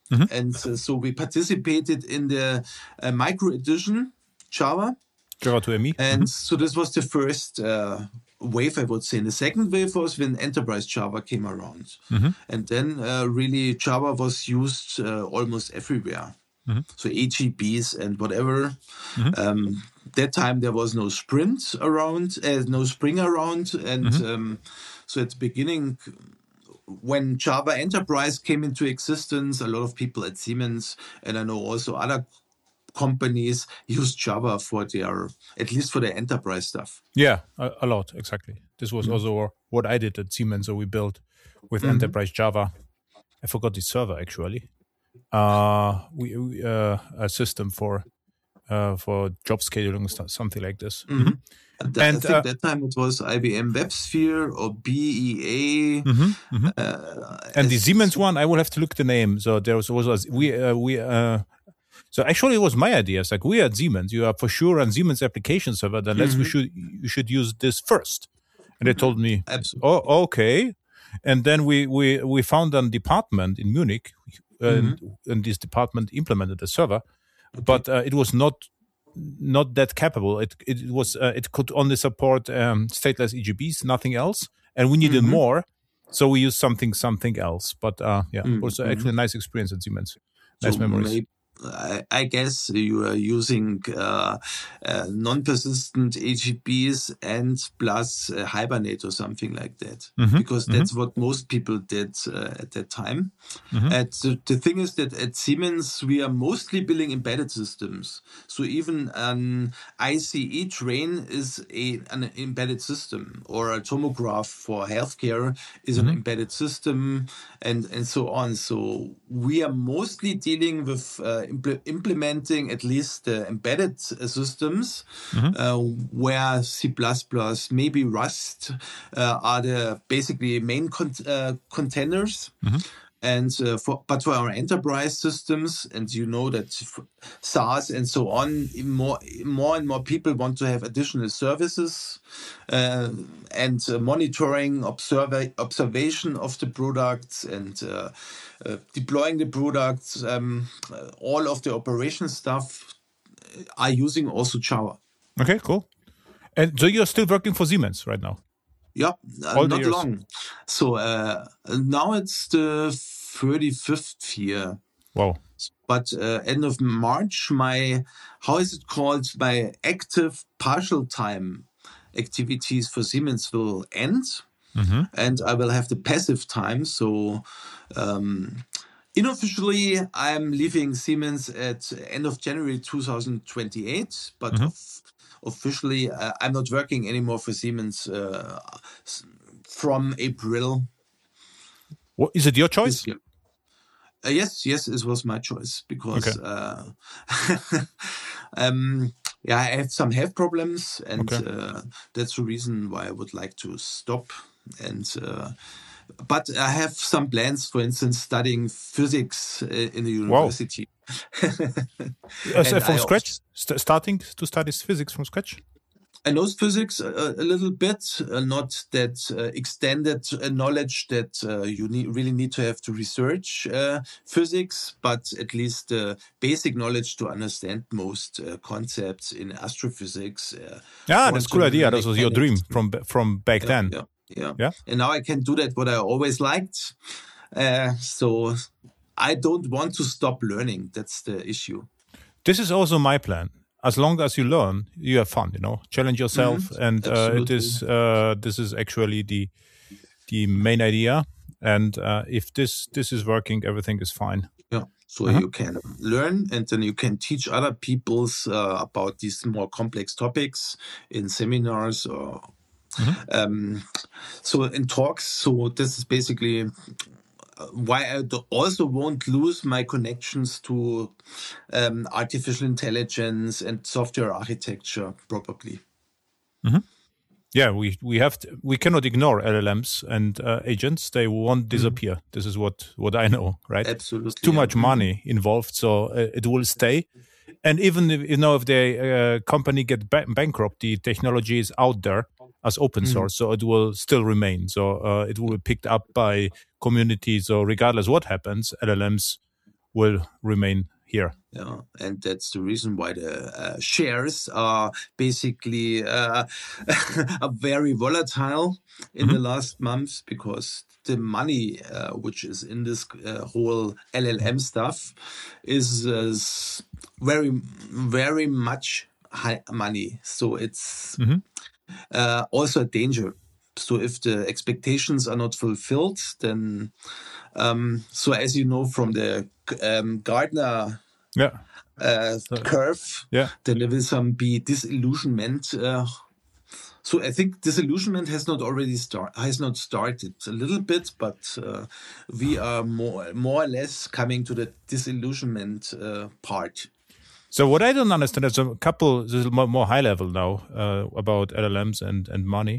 S2: Mm-hmm. And uh, so we participated in the uh, micro edition Java.
S1: Java two M E.
S2: And
S1: mm-hmm.
S2: so this was the first uh, wave, I would say. And the second wave was when Enterprise Java came around. Mm-hmm. And then uh, really Java was used uh, almost everywhere. Mm-hmm. So A G Bs and whatever. Mm-hmm. Um, that time there was no Sprint around, uh, no Spring around. And mm-hmm. um, so at the beginning, when Java Enterprise came into existence, a lot of people at Siemens, and I know also other companies, use Java for their, at least for their enterprise stuff.
S1: Yeah, a, a lot, exactly. This was mm-hmm. also what I did at Siemens. So we built with mm-hmm. Enterprise Java. I forgot the server, actually. Uh, we, we uh, a system for uh, for job scheduling, something like this.
S2: Mm-hmm. And, and I think uh, that time it was I B M WebSphere or B E A.
S1: Mm-hmm, mm-hmm. Uh, and the Siemens one, I will have to look the name. So there was, was we uh, we uh, so actually it was my idea. It's like, we at Siemens, you are for sure on Siemens application server. Then let's mm-hmm. we should you should use this first. And they told me,
S2: absolutely.
S1: Oh, okay. And then we we we found a department in Munich, and, mm-hmm. and this department implemented the server, okay. but uh, it was not. Not that capable. It it was uh, it could only support um, stateless E G Bs, nothing else, and we needed mm-hmm. more, so we used something something else. But uh, yeah, mm-hmm. it was actually a nice experience at Siemens. Nice
S2: so
S1: memories.
S2: Maybe, I, I guess you are using uh, uh, non-persistent A G Bs and plus uh, Hibernate or something like that, mm-hmm. because that's mm-hmm. what most people did uh, at that time. Mm-hmm. And the, the thing is that at Siemens, we are mostly building embedded systems. So even an I C E train is a, an embedded system, or a tomograph for healthcare is mm-hmm. an embedded system, and, and so on. So we are mostly dealing with uh, impl- implementing at least the embedded uh, systems, mm-hmm. uh, where C plus plus, maybe Rust uh, are the basically main con- uh, containers. Mm-hmm. And uh, for, but for our enterprise systems, and you know that SaaS and so on, more more and more people want to have additional services uh, and uh, monitoring, observe, observation of the products, and uh, uh, deploying the products. Um, all of the operation stuff are using also Java.
S1: Okay, cool. And so you're still working for Siemens right now?
S2: Yeah, uh, not long. So uh, now it's the thirty-fifth year.
S1: Wow.
S2: But uh, end of March, my, how is it called? My active partial time activities for Siemens will end. Mm-hmm. And I will have the passive time. So um, unofficially, I'm leaving Siemens at end of January two thousand twenty-eight. But mm-hmm. of, officially, uh, I'm not working anymore for Siemens uh, from April.
S1: What, is it your choice?
S2: Uh, yes, yes, it was my choice because okay. uh, um, yeah, I have some health problems, and okay. uh, that's the reason why I would like to stop. And uh, but I have some plans, for instance, studying physics in the university.
S1: Wow. uh, so from I scratch, also, st- starting to study physics from scratch.
S2: I know physics a, a little bit, uh, not that uh, extended uh, knowledge that uh, you need, really need to have to research uh, physics, but at least uh, basic knowledge to understand most uh, concepts in astrophysics. Uh,
S1: yeah, that's a cool idea. That was your dream from from back
S2: yeah,
S1: then.
S2: Yeah, yeah, yeah. And now I can do that what I always liked. Uh, so I don't want to stop learning. That's the issue.
S1: This is also my plan. As long as you learn, you have fun, you know, challenge yourself. Mm-hmm. And uh, it is, uh, this is actually the the main idea. And uh, if this this is working, everything is fine.
S2: Yeah. So
S1: uh-huh.
S2: you can learn, and then you can teach other people's uh, about these more complex topics in seminars or mm-hmm. um, so in talks. So this is basically why I also won't lose my connections to um, artificial intelligence and software architecture, probably.
S1: Mm-hmm. Yeah, we we have to, we cannot ignore L L Ms and uh, agents. They won't disappear. Mm-hmm. This is what what I know, right?
S2: Absolutely.
S1: It's too
S2: yeah.
S1: much money involved, so uh, it will stay. And even if you know if the uh, company get ba- bankrupt, the technology is out there as open source, mm-hmm. so it will still remain. So uh, it will be picked up by communities. So regardless what happens, L L Ms will remain here.
S2: Yeah, and that's the reason why the uh, shares are basically uh, are very volatile in mm-hmm. the last months, because the money uh, which is in this uh, whole L L M stuff is uh, very, very much high money. So it's mm-hmm. uh, also a danger. So if the expectations are not fulfilled, then um, so as you know from the um, Gardner
S1: yeah.
S2: uh, so, curve,
S1: yeah.
S2: then there will some be disillusionment. Uh, so I think disillusionment has not already start has not started a little bit, but uh, we are more more or less coming to the disillusionment uh, part.
S1: So what I don't understand, there's a couple, this is more, more high level now uh, about L L Ms and, and money.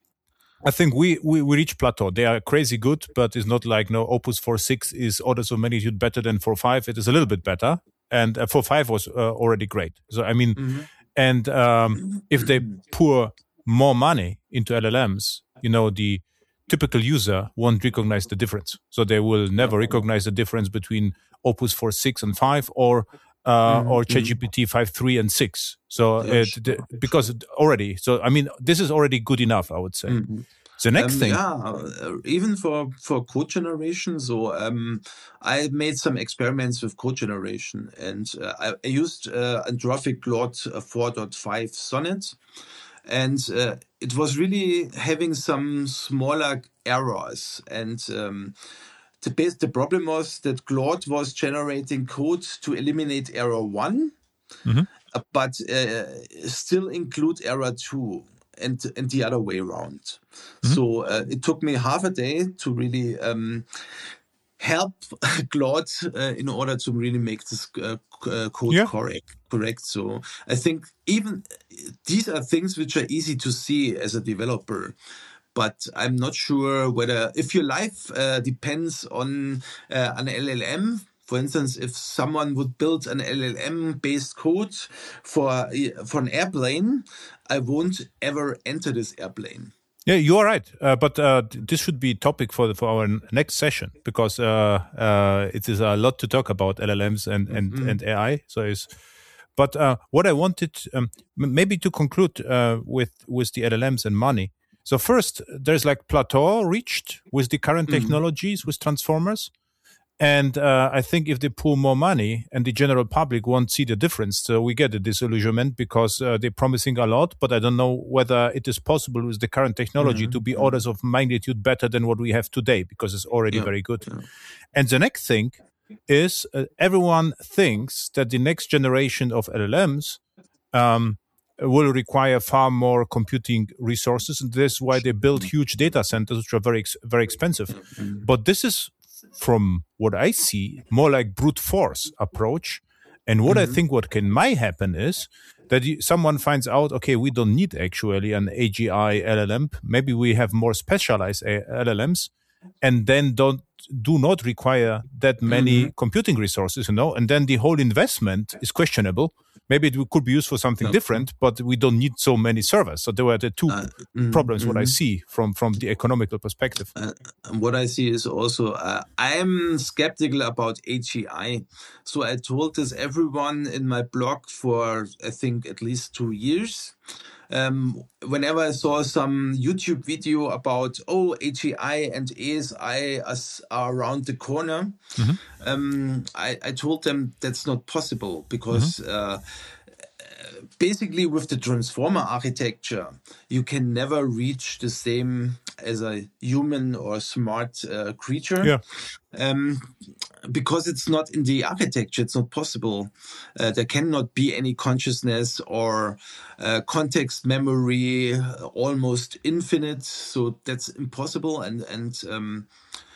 S1: I think we, we, we reach plateau. They are crazy good, but it's not like no Opus four point six is orders of magnitude better than four point five. It is a little bit better. And uh, four point five was uh, already great. So, I mean, mm-hmm. and um, if they pour more money into L L Ms, you know, the typical user won't recognize the difference. So they will never recognize the difference between Opus four point six and five or uh, mm-hmm. or ChatGPT five point three and six. So yeah, it, the, because already, so I mean, this is already good enough, I would say. Mm-hmm. The next
S2: um,
S1: thing,
S2: yeah, uh, even for for code generation. So um, I made some experiments with code generation, and uh, I, I used uh, Anthropic Claude four point five Sonnet, and uh, it was really having some smaller errors. And um, the base, the problem was that Claude was generating code to eliminate error one, mm-hmm. uh, but uh, still include error two. And, and the other way around. Mm-hmm. So uh, it took me half a day to really um, help Claude uh, in order to really make this uh, uh, code yeah. correct. Correct. So I think even these are things which are easy to see as a developer. But I'm not sure whether if your life uh, depends on uh, an L L M. For instance, if someone would build an L L M-based code for for an airplane, I won't ever enter this airplane.
S1: Yeah, you are right. Uh, but uh, this should be a topic for the, for our next session, because uh, uh, it is a lot to talk about L L Ms and and, mm-hmm. and A I. So, it's, but uh, what I wanted um, maybe to conclude uh, with with the L L Ms and money. So first, there's like plateau reached with the current mm-hmm. technologies with transformers. And uh, I think if they pour more money and the general public won't see the difference, so we get a disillusionment because uh, they're promising a lot, but I don't know whether it is possible with the current technology mm-hmm. to be orders of magnitude better than what we have today, because it's already yeah. very good. Yeah. And the next thing is uh, everyone thinks that the next generation of L L Ms um, will require far more computing resources. And that's why they build huge data centers, which are very, ex- very expensive. Mm-hmm. But this is, from what I see, more like brute force approach. And what mm-hmm. I think what can might happen is that you, someone finds out, okay, we don't need actually an A G I L L M. Maybe we have more specialized L L Ms, and then don't do not require that many mm-hmm. computing resources, you know. And then the whole investment is questionable. Maybe it could be used for something no. different, but we don't need so many servers. So there were the two uh, mm, problems. Mm-hmm. What I see from from the economical perspective.
S2: Uh, what I see is also uh, I'm skeptical about A G I. So I told this everyone in my blog for I think at least two years. Um, whenever I saw some YouTube video about, oh, A G I and A S I are around the corner, mm-hmm. um, I, I told them that's not possible because mm-hmm. uh, basically with the transformer architecture, you can never reach the same as a human or smart uh, creature.
S1: Yeah.
S2: Um, because it's not in the architecture, it's not possible. Uh, there cannot be any consciousness or uh, context memory, uh, almost infinite. So that's impossible. And and um,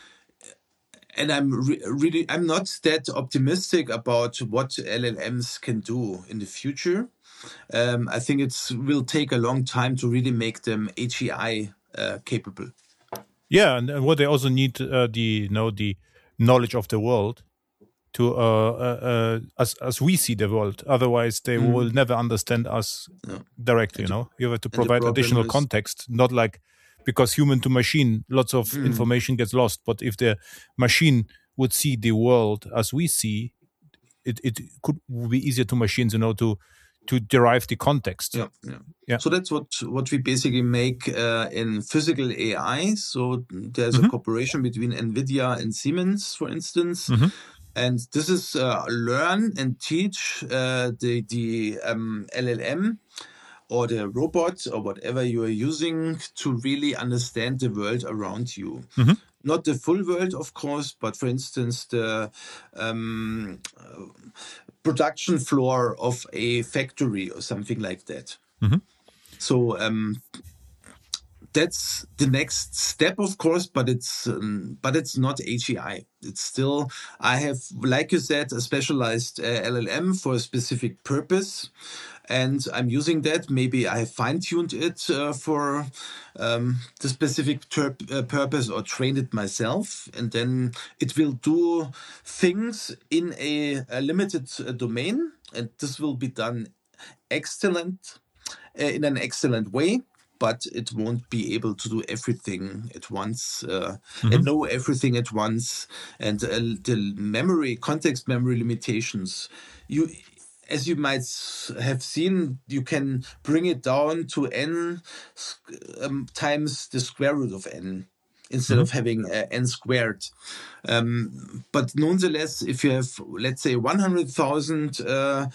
S2: and I'm re- really I'm not that optimistic about what L L Ms can do in the future. Um, I think it will take a long time to really make them A G I uh, capable.
S1: Yeah, and what they also need uh, the you know the knowledge of the world to uh, uh, uh, as as we see the world. Otherwise, they mm. will never understand us no. directly. And you know, you have to provide additional is... context, not like because human to machine, lots of mm. information gets lost. But if the machine would see the world as we see, it, it could be easier to machines, you know, to to derive the context.
S2: Yeah, yeah.
S1: Yeah.
S2: So that's what what we basically make uh, in physical A I. So there's
S1: Mm-hmm.
S2: a cooperation between NVIDIA and Siemens, for instance.
S1: Mm-hmm.
S2: And this is uh, learn and teach uh, the, the um, L L M or the robot or whatever you are using to really understand the world around you.
S1: Mm-hmm.
S2: Not the full world, of course, but for instance, the um, uh, production floor of a factory or something like that.
S1: Mm-hmm.
S2: So um, that's the next step, of course, but it's um, but it's not H E I. It's still, I have, like you said, a specialized uh, L L M for a specific purpose, and I'm using that. Maybe I fine-tuned it uh, for um, the specific ter- uh, purpose or trained it myself, and then it will do things in a, a limited uh, domain, and this will be done excellent uh, in an excellent way. But it won't be able to do everything at once uh, mm-hmm. and know everything at once. And uh, the memory, context memory limitations, you, as you might have seen, you can bring it down to n um, times the square root of n instead mm-hmm. of having uh, n squared. Um, but nonetheless, if you have, let's say, one hundred thousand uh,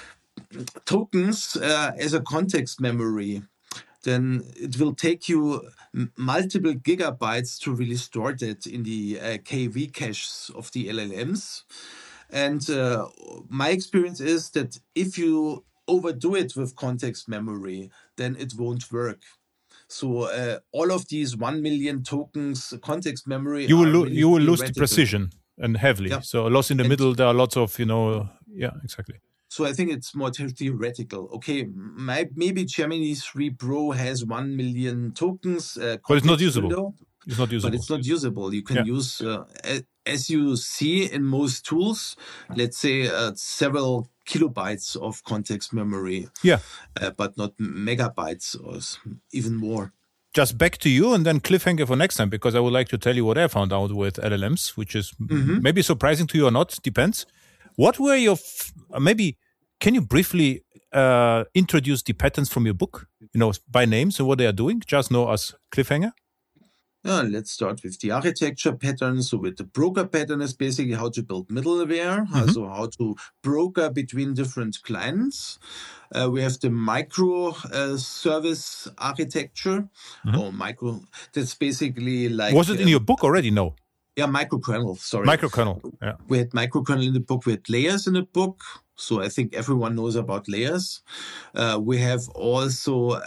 S2: tokens uh, as a context memory, then it will take you m- multiple gigabytes to really store that in the uh, K V caches of the L L Ms. And uh, my experience is that if you overdo it with context memory, then it won't work. So uh, all of these one million tokens context memory,
S1: you will lo-
S2: really
S1: you will lose the
S2: theoretical.
S1: precision and heavily. Yeah. So lost in the and middle, there are lots of, you know, yeah, exactly.
S2: So I think it's more theoretical. Okay, my, maybe Gemini three Pro has one million tokens. Uh,
S1: but it's not usable.
S2: Window,
S1: it's not usable.
S2: But it's not usable. You can
S1: yeah.
S2: use, uh, as you see in most tools, let's say uh, several kilobytes of context memory.
S1: Yeah.
S2: Uh, but not megabytes or even more.
S1: Just back to you and then cliffhanger for next time, because I would like to tell you what I found out with L L Ms, which is mm-hmm. maybe surprising to you or not, depends. What were your, f- maybe, can you briefly uh, introduce the patterns from your book, you know, by names and what they are doing? Just know as cliffhanger.
S2: Yeah, let's start with the architecture pattern. So with the broker pattern is basically how to build middleware, mm-hmm. so how to broker between different clients. Uh, we have the micro uh, service architecture, mm-hmm. or micro, that's basically like...
S1: Was it in uh, your book already? No.
S2: Yeah, microkernel, sorry.
S1: Microkernel, yeah.
S2: We had microkernel in the book. We had layers in the book. So I think everyone knows about layers. Uh, we have also,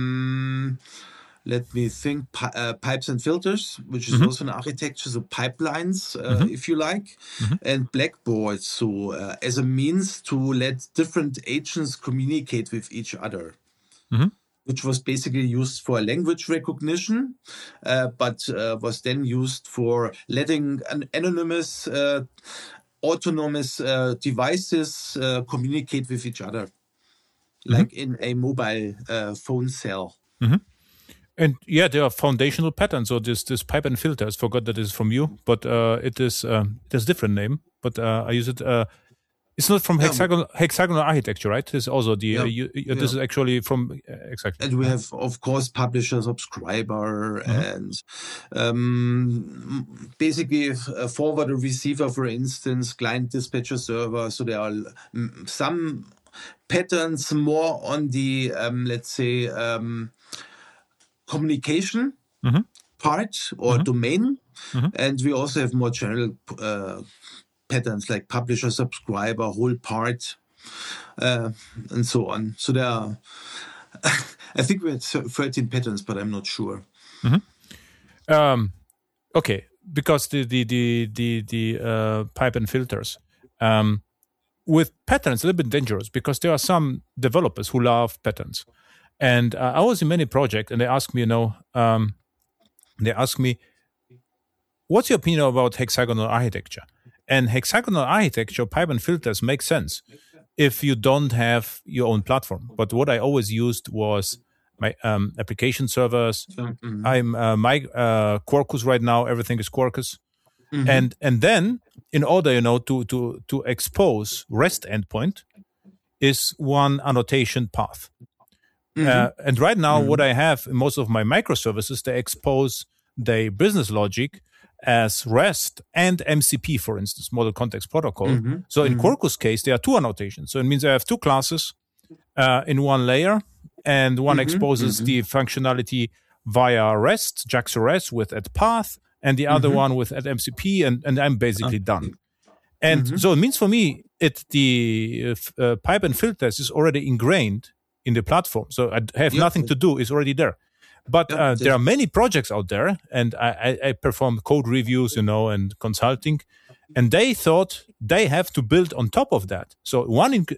S2: um, let me think, pi- uh, pipes and filters, which is mm-hmm. also an architecture, so pipelines, uh, mm-hmm. if you like, mm-hmm. and blackboards, so uh, as a means to let different agents communicate with each other. Mm-hmm. Which was basically used for language recognition, uh, but uh, was then used for letting an anonymous, uh, autonomous uh, devices uh, communicate with each other, mm-hmm. like in a mobile uh, phone cell.
S1: Mm-hmm. And yeah, there are foundational patterns. So this this pipe and filter, I forgot that is from you, but uh, it is um, it has a different name. But uh, I use it. Uh, It's not from hexagonal yeah, hexagonal architecture, right? This is also the
S2: yeah,
S1: uh, you, you,
S2: yeah.
S1: this is actually from uh, exactly.
S2: And we have, of course, publisher, subscriber, mm-hmm. and um, basically a forwarder, receiver, for instance, client, dispatcher, server. So there are some patterns more on the um, let's say um, communication mm-hmm. part or mm-hmm. domain, mm-hmm. and we also have more general. Uh, patterns like publisher, subscriber, whole part, uh, and so on. So there are, I think we had thirteen patterns, but I'm not sure.
S1: Mm-hmm. Um, okay, because the the the the, the uh, pipe and filters um, with patterns a little bit dangerous because there are some developers who love patterns, and uh, I was in many projects and they asked me, you know, um, they asked me, what's your opinion about hexagonal architecture? And hexagonal architecture, pipe and filters make sense if you don't have your own platform. But what I always used was my um, application servers. Mm-hmm. I'm uh, my uh, Quarkus right now. Everything is Quarkus, mm-hmm. and and then in order, you know, to to to expose REST endpoint is one annotation path. Mm-hmm. Uh, and right now, mm-hmm. what I have in most of my microservices, they expose the business logic as REST and M C P, for instance, Model Context Protocol. Mm-hmm. So in mm-hmm. Quarkus case, there are two annotations. So it means I have two classes uh, in one layer, and one mm-hmm. exposes mm-hmm. the functionality via REST, JAX-RS with at path, and the other mm-hmm. one with at M C P, and, and I'm basically okay. done. And mm-hmm. so it means for me, it the uh, pipe and fill test is already ingrained in the platform. So I have yep. nothing to do, it's already there. But yep. uh, there are many projects out there, and I, I, I perform code reviews, you know, and consulting, and they thought they have to build on top of that. So one, in,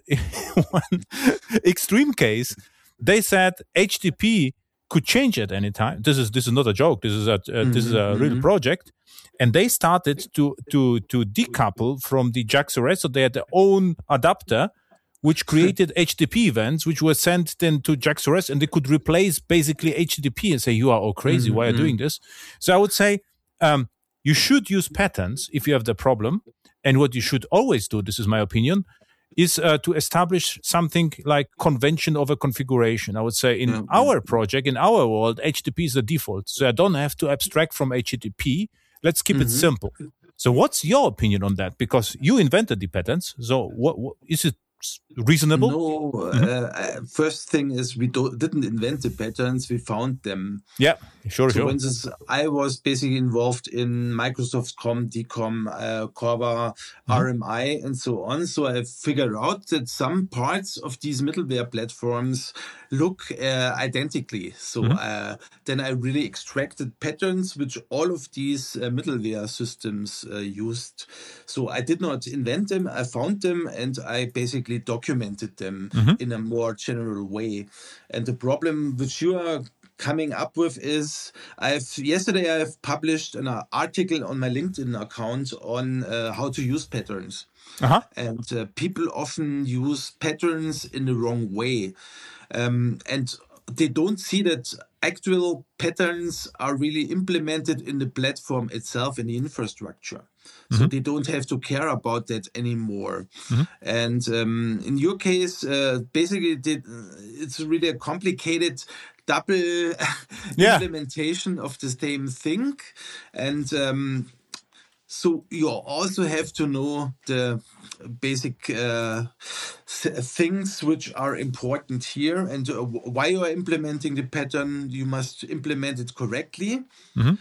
S1: one extreme case, they said H T T P could change at any time. This is this is not a joke. This is a uh, mm-hmm, this is a real mm-hmm. project, and they started to to to decouple from the JAX-RS. So they had their own adapter, which created H T T P events, which were sent then to JAX-RS, and they could replace basically H T T P and say, "You are all crazy. Mm-hmm. Why are you doing this?" So I would say um, you should use patterns if you have the problem, and what you should always do, this is my opinion, is uh, to establish something like convention over configuration. I would say in mm-hmm. our project, in our world, H T T P is the default. So I don't have to abstract from H T T P. Let's keep mm-hmm. it simple. So what's your opinion on that? Because you invented the patterns. So what, what is it reasonable?
S2: No, mm-hmm. uh, first thing is we don't, didn't invent the patterns, we found them.
S1: Yeah, sure,
S2: so
S1: sure.
S2: For instance, I was basically involved in Microsoft's COM, D COM, uh, Corba, mm-hmm. R M I, and so on. So I figured out that some parts of these middleware platforms look uh, identically. So mm-hmm. uh, then I really extracted patterns which all of these uh, middleware systems uh, used. So I did not invent them, I found them, and I basically documented them mm-hmm. in a more general way. And the problem which you are coming up with is I've yesterday I've published an article on my LinkedIn account on uh, how to use patterns. Uh-huh. And uh, people often use patterns in the wrong way. Um, and they don't see that actual patterns are really implemented in the platform itself, in the infrastructure. So mm-hmm. they don't have to care about that anymore. Mm-hmm. And um, in your case, uh, basically, they, it's really a complicated double yeah. implementation of the same thing. And um, so you also have to know the basic uh, th- things which are important here, and uh, why you are implementing the pattern. You must implement it correctly. Mm-hmm.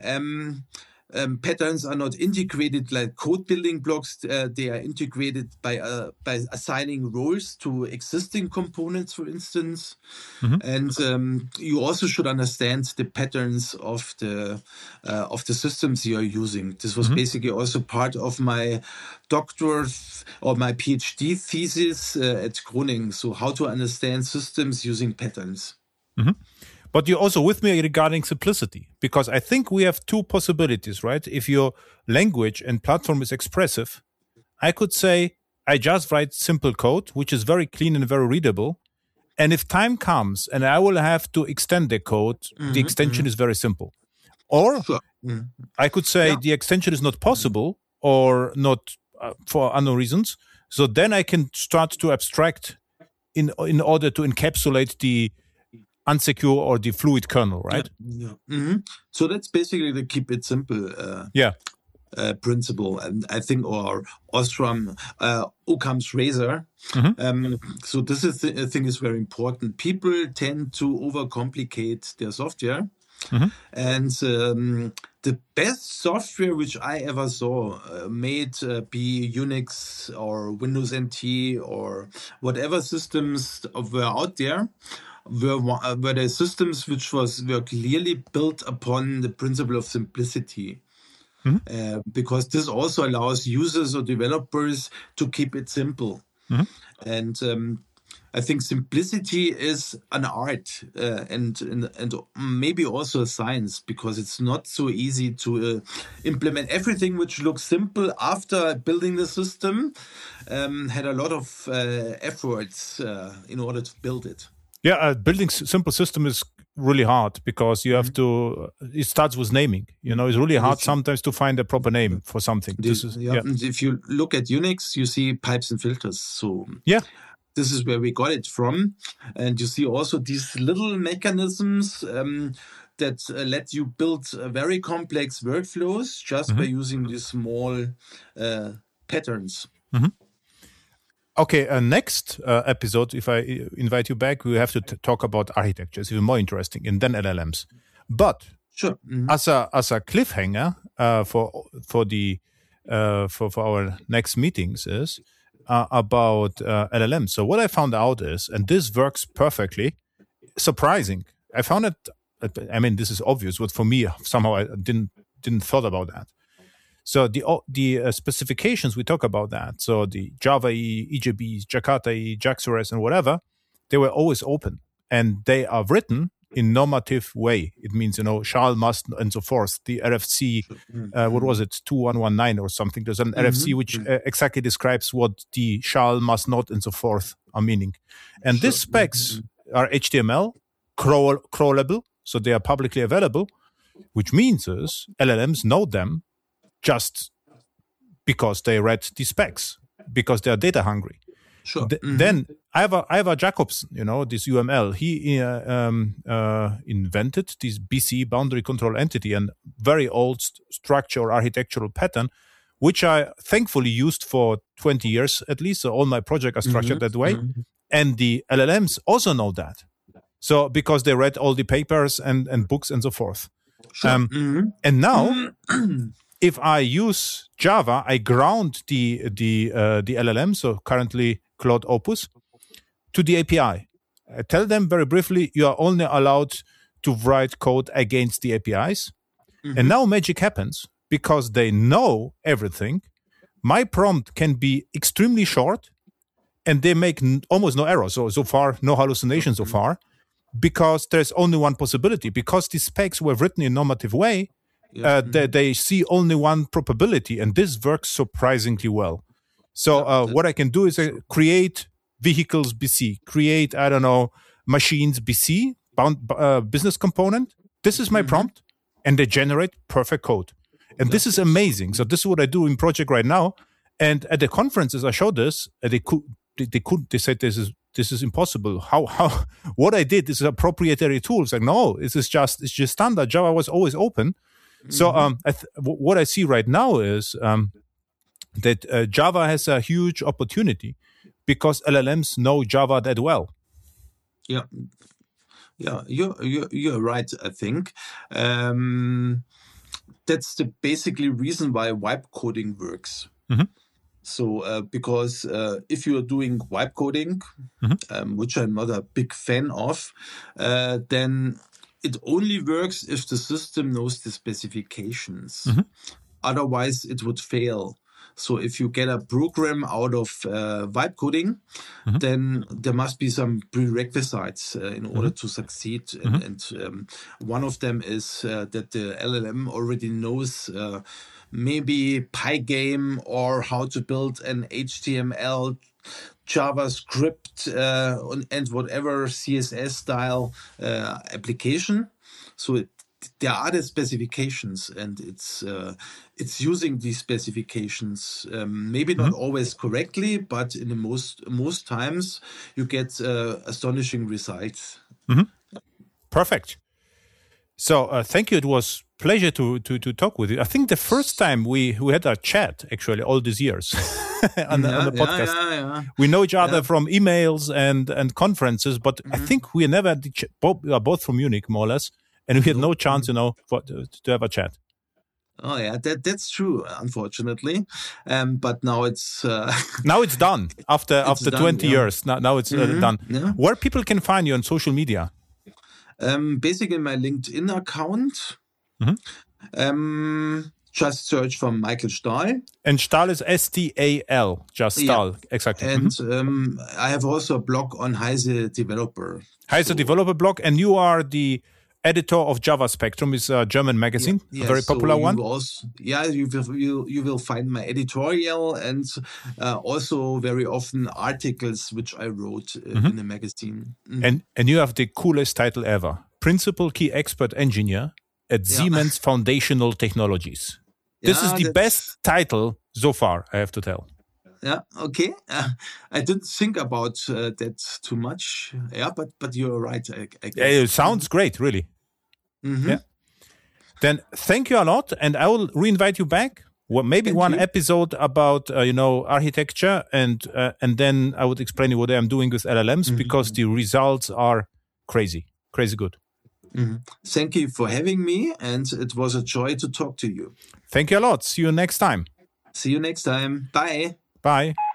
S2: Um, Um, patterns are not integrated like code building blocks. Uh, they are integrated by uh, by assigning roles to existing components, for instance. Mm-hmm. And um, you also should understand the patterns of the uh, of the systems you are using. This was mm-hmm. basically also part of my doctorate or my PhD thesis uh, at Groningen. So how to understand systems using patterns.
S1: Mm-hmm. But you're also with me regarding simplicity, because I think we have two possibilities, right? If your language and platform is expressive, I could say, I just write simple code, which is very clean and very readable. And if time comes and I will have to extend the code, mm-hmm, the extension mm-hmm. is very simple. Or sure. mm-hmm. I could say yeah. the extension is not possible or not uh, for unknown reasons. So then I can start to abstract in in order to encapsulate the unsecure or the fluid kernel, right?
S2: Yeah. yeah. Mm-hmm. So that's basically the keep it simple uh,
S1: yeah.
S2: uh, principle. And I think, or Ostrom, uh, Occam's razor. Mm-hmm. Um, so this is the, I think is very important. People tend to overcomplicate their software. Mm-hmm. And um, the best software which I ever saw, uh, made uh, be Unix or Windows N T or whatever systems were out there, were, were the systems which was were clearly built upon the principle of simplicity. Mm-hmm. Uh, because this also allows users or developers to keep it simple. Mm-hmm. And um, I think simplicity is an art uh, and, and and maybe also a science, because it's not so easy to uh, implement everything which looks simple after building the system. Um, had a lot of uh, efforts uh, in order to build it.
S1: Yeah, uh, building simple system is really hard because you have to, it starts with naming. You know, it's really hard sometimes to find a proper name for something.
S2: This,
S1: this is,
S2: yeah.
S1: yeah.
S2: And if you look at Unix, you see pipes and filters. So
S1: yeah,
S2: this is where we got it from. And you see also these little mechanisms um, that uh, let you build uh, very complex workflows just mm-hmm. by using these small uh, patterns.
S1: Mm-hmm. Okay, uh, next uh, episode, if I invite you back, we have to t- talk about architecture. It's even more interesting, and then L L Ms. But
S2: sure. Mm-hmm.
S1: as a as a cliffhanger uh, for for the uh, for for our next meetings is uh, about uh, L L Ms. So what I found out is, and this works perfectly, surprising. I found it. I mean, this is obvious, but for me, somehow I didn't didn't thought about that. So the the uh, specifications, we talk about that. So the Java E, E J Bs, Jakarta E, JAX-R S, and whatever, they were always open. And they are written in normative way. It means, you know, shall, must, and so forth. The R F C, uh, what was it, two one one nine or something. There's an mm-hmm. R F C which uh, exactly describes what the shall, must not, and so forth are meaning. And these specs are H T M L, crawl, crawlable, so they are publicly available, which means is L L Ms know them just because they read the specs, because they are data hungry.
S2: Sure.
S1: Th-
S2: mm-hmm.
S1: Then Ivar, Ivar Jacobson, you know, this U M L, he uh, um, uh, invented this B C, boundary control entity, and very old st- structure or architectural pattern, which I thankfully used for twenty years at least. So all my projects are structured mm-hmm. that way. Mm-hmm. And the L L Ms also know that. So because they read all the papers and, and books and so forth.
S2: Sure.
S1: Um,
S2: mm-hmm.
S1: And now... if I use Java, I ground the the uh, the L L M, so currently Claude Opus, to the A P I. I tell them very briefly, you are only allowed to write code against the A P Is. Mm-hmm. And now magic happens because they know everything. My prompt can be extremely short, and they make n- almost no error. So so far, no hallucination so far, because there's only one possibility. Because the specs were written in normative way, Uh, they, they see only one probability, and this works surprisingly well. So uh, what I can do is uh, create vehicles B C, create, I don't know, machines B C, bound, uh, business component. This is my mm-hmm. prompt, and they generate perfect code. And this is amazing. So this is what I do in project right now. And at the conferences, I showed this. Uh, they could, they, they could, they said this is this is impossible. How how what I did is a proprietary tool. It's like no, this is just it's just standard. Java was always open. So um, I th- w- what I see right now is um, that uh, Java has a huge opportunity because L L Ms know Java that well.
S2: Yeah, yeah, you're you're, you're right. I think um, that's the basically reason why wipe coding works.
S1: Mm-hmm.
S2: So uh, because uh, if you are doing wipe coding, mm-hmm. um, which I'm not a big fan of, uh, then it only works if the system knows the specifications. Mm-hmm. Otherwise, it would fail. So if you get a program out of uh, vibe coding, mm-hmm. then there must be some prerequisites uh, in order mm-hmm. to succeed. Mm-hmm. And, and um, one of them is uh, that the L L M already knows uh, maybe Pygame or how to build an H T M L JavaScript uh, and whatever C S S style uh, application. So it, there are the specifications, and it's uh, it's using these specifications. Um, maybe not mm-hmm. always correctly, but in the most most times you get uh, astonishing results.
S1: Mm-hmm. Perfect. So uh, thank you. It was pleasure to, to to talk with you. I think the first time we, we had a chat actually all these years on, the,
S2: yeah,
S1: on the podcast.
S2: Yeah, yeah, yeah.
S1: We know each other
S2: yeah.
S1: from emails and, and conferences, but mm-hmm. I think we never did ch- both, we are both from Munich more or less, and we had no chance, you know, for, to, to have a chat.
S2: Oh yeah, that that's true. Unfortunately, um, but now it's uh,
S1: now it's done after
S2: it's
S1: after
S2: done,
S1: twenty
S2: yeah.
S1: years. Now now it's
S2: mm-hmm.
S1: uh, done.
S2: Yeah.
S1: Where people can find you on social media?
S2: Um, basically, my LinkedIn account.
S1: Mm-hmm.
S2: Um, just search for Michael Stahl.
S1: And Stahl is S T A L, just Stahl, yeah. exactly.
S2: And
S1: mm-hmm.
S2: um, I have also a blog on Heise Developer.
S1: Heise so. Developer blog, and you are the editor of Java Spectrum, is a German magazine,
S2: yeah, yeah,
S1: a very
S2: so
S1: popular one.
S2: Also, yeah, you will, you, you will find my editorial and uh, also very often articles which I wrote uh, mm-hmm. in the magazine. Mm.
S1: And and you have the coolest title ever. Principal Key Expert Engineer at yeah. Siemens Foundational Technologies. This yeah, is the best title so far, I have to tell.
S2: Yeah, okay. Uh, I didn't think about uh, that too much. Yeah, but but you're right, I, I guess.
S1: It sounds mm-hmm. great, really.
S2: Mm-hmm.
S1: Yeah. Then thank you a lot, and I will re-invite you back. Well, maybe thank one you. episode about uh, you know architecture, and uh, and then I would explain you what I'm doing with L L Ms mm-hmm. because the results are crazy, crazy good.
S2: Mm-hmm. Thank you for having me, and it was a joy to talk to you.
S1: Thank you a lot. See you next time.
S2: See you next time. Bye.
S1: Bye.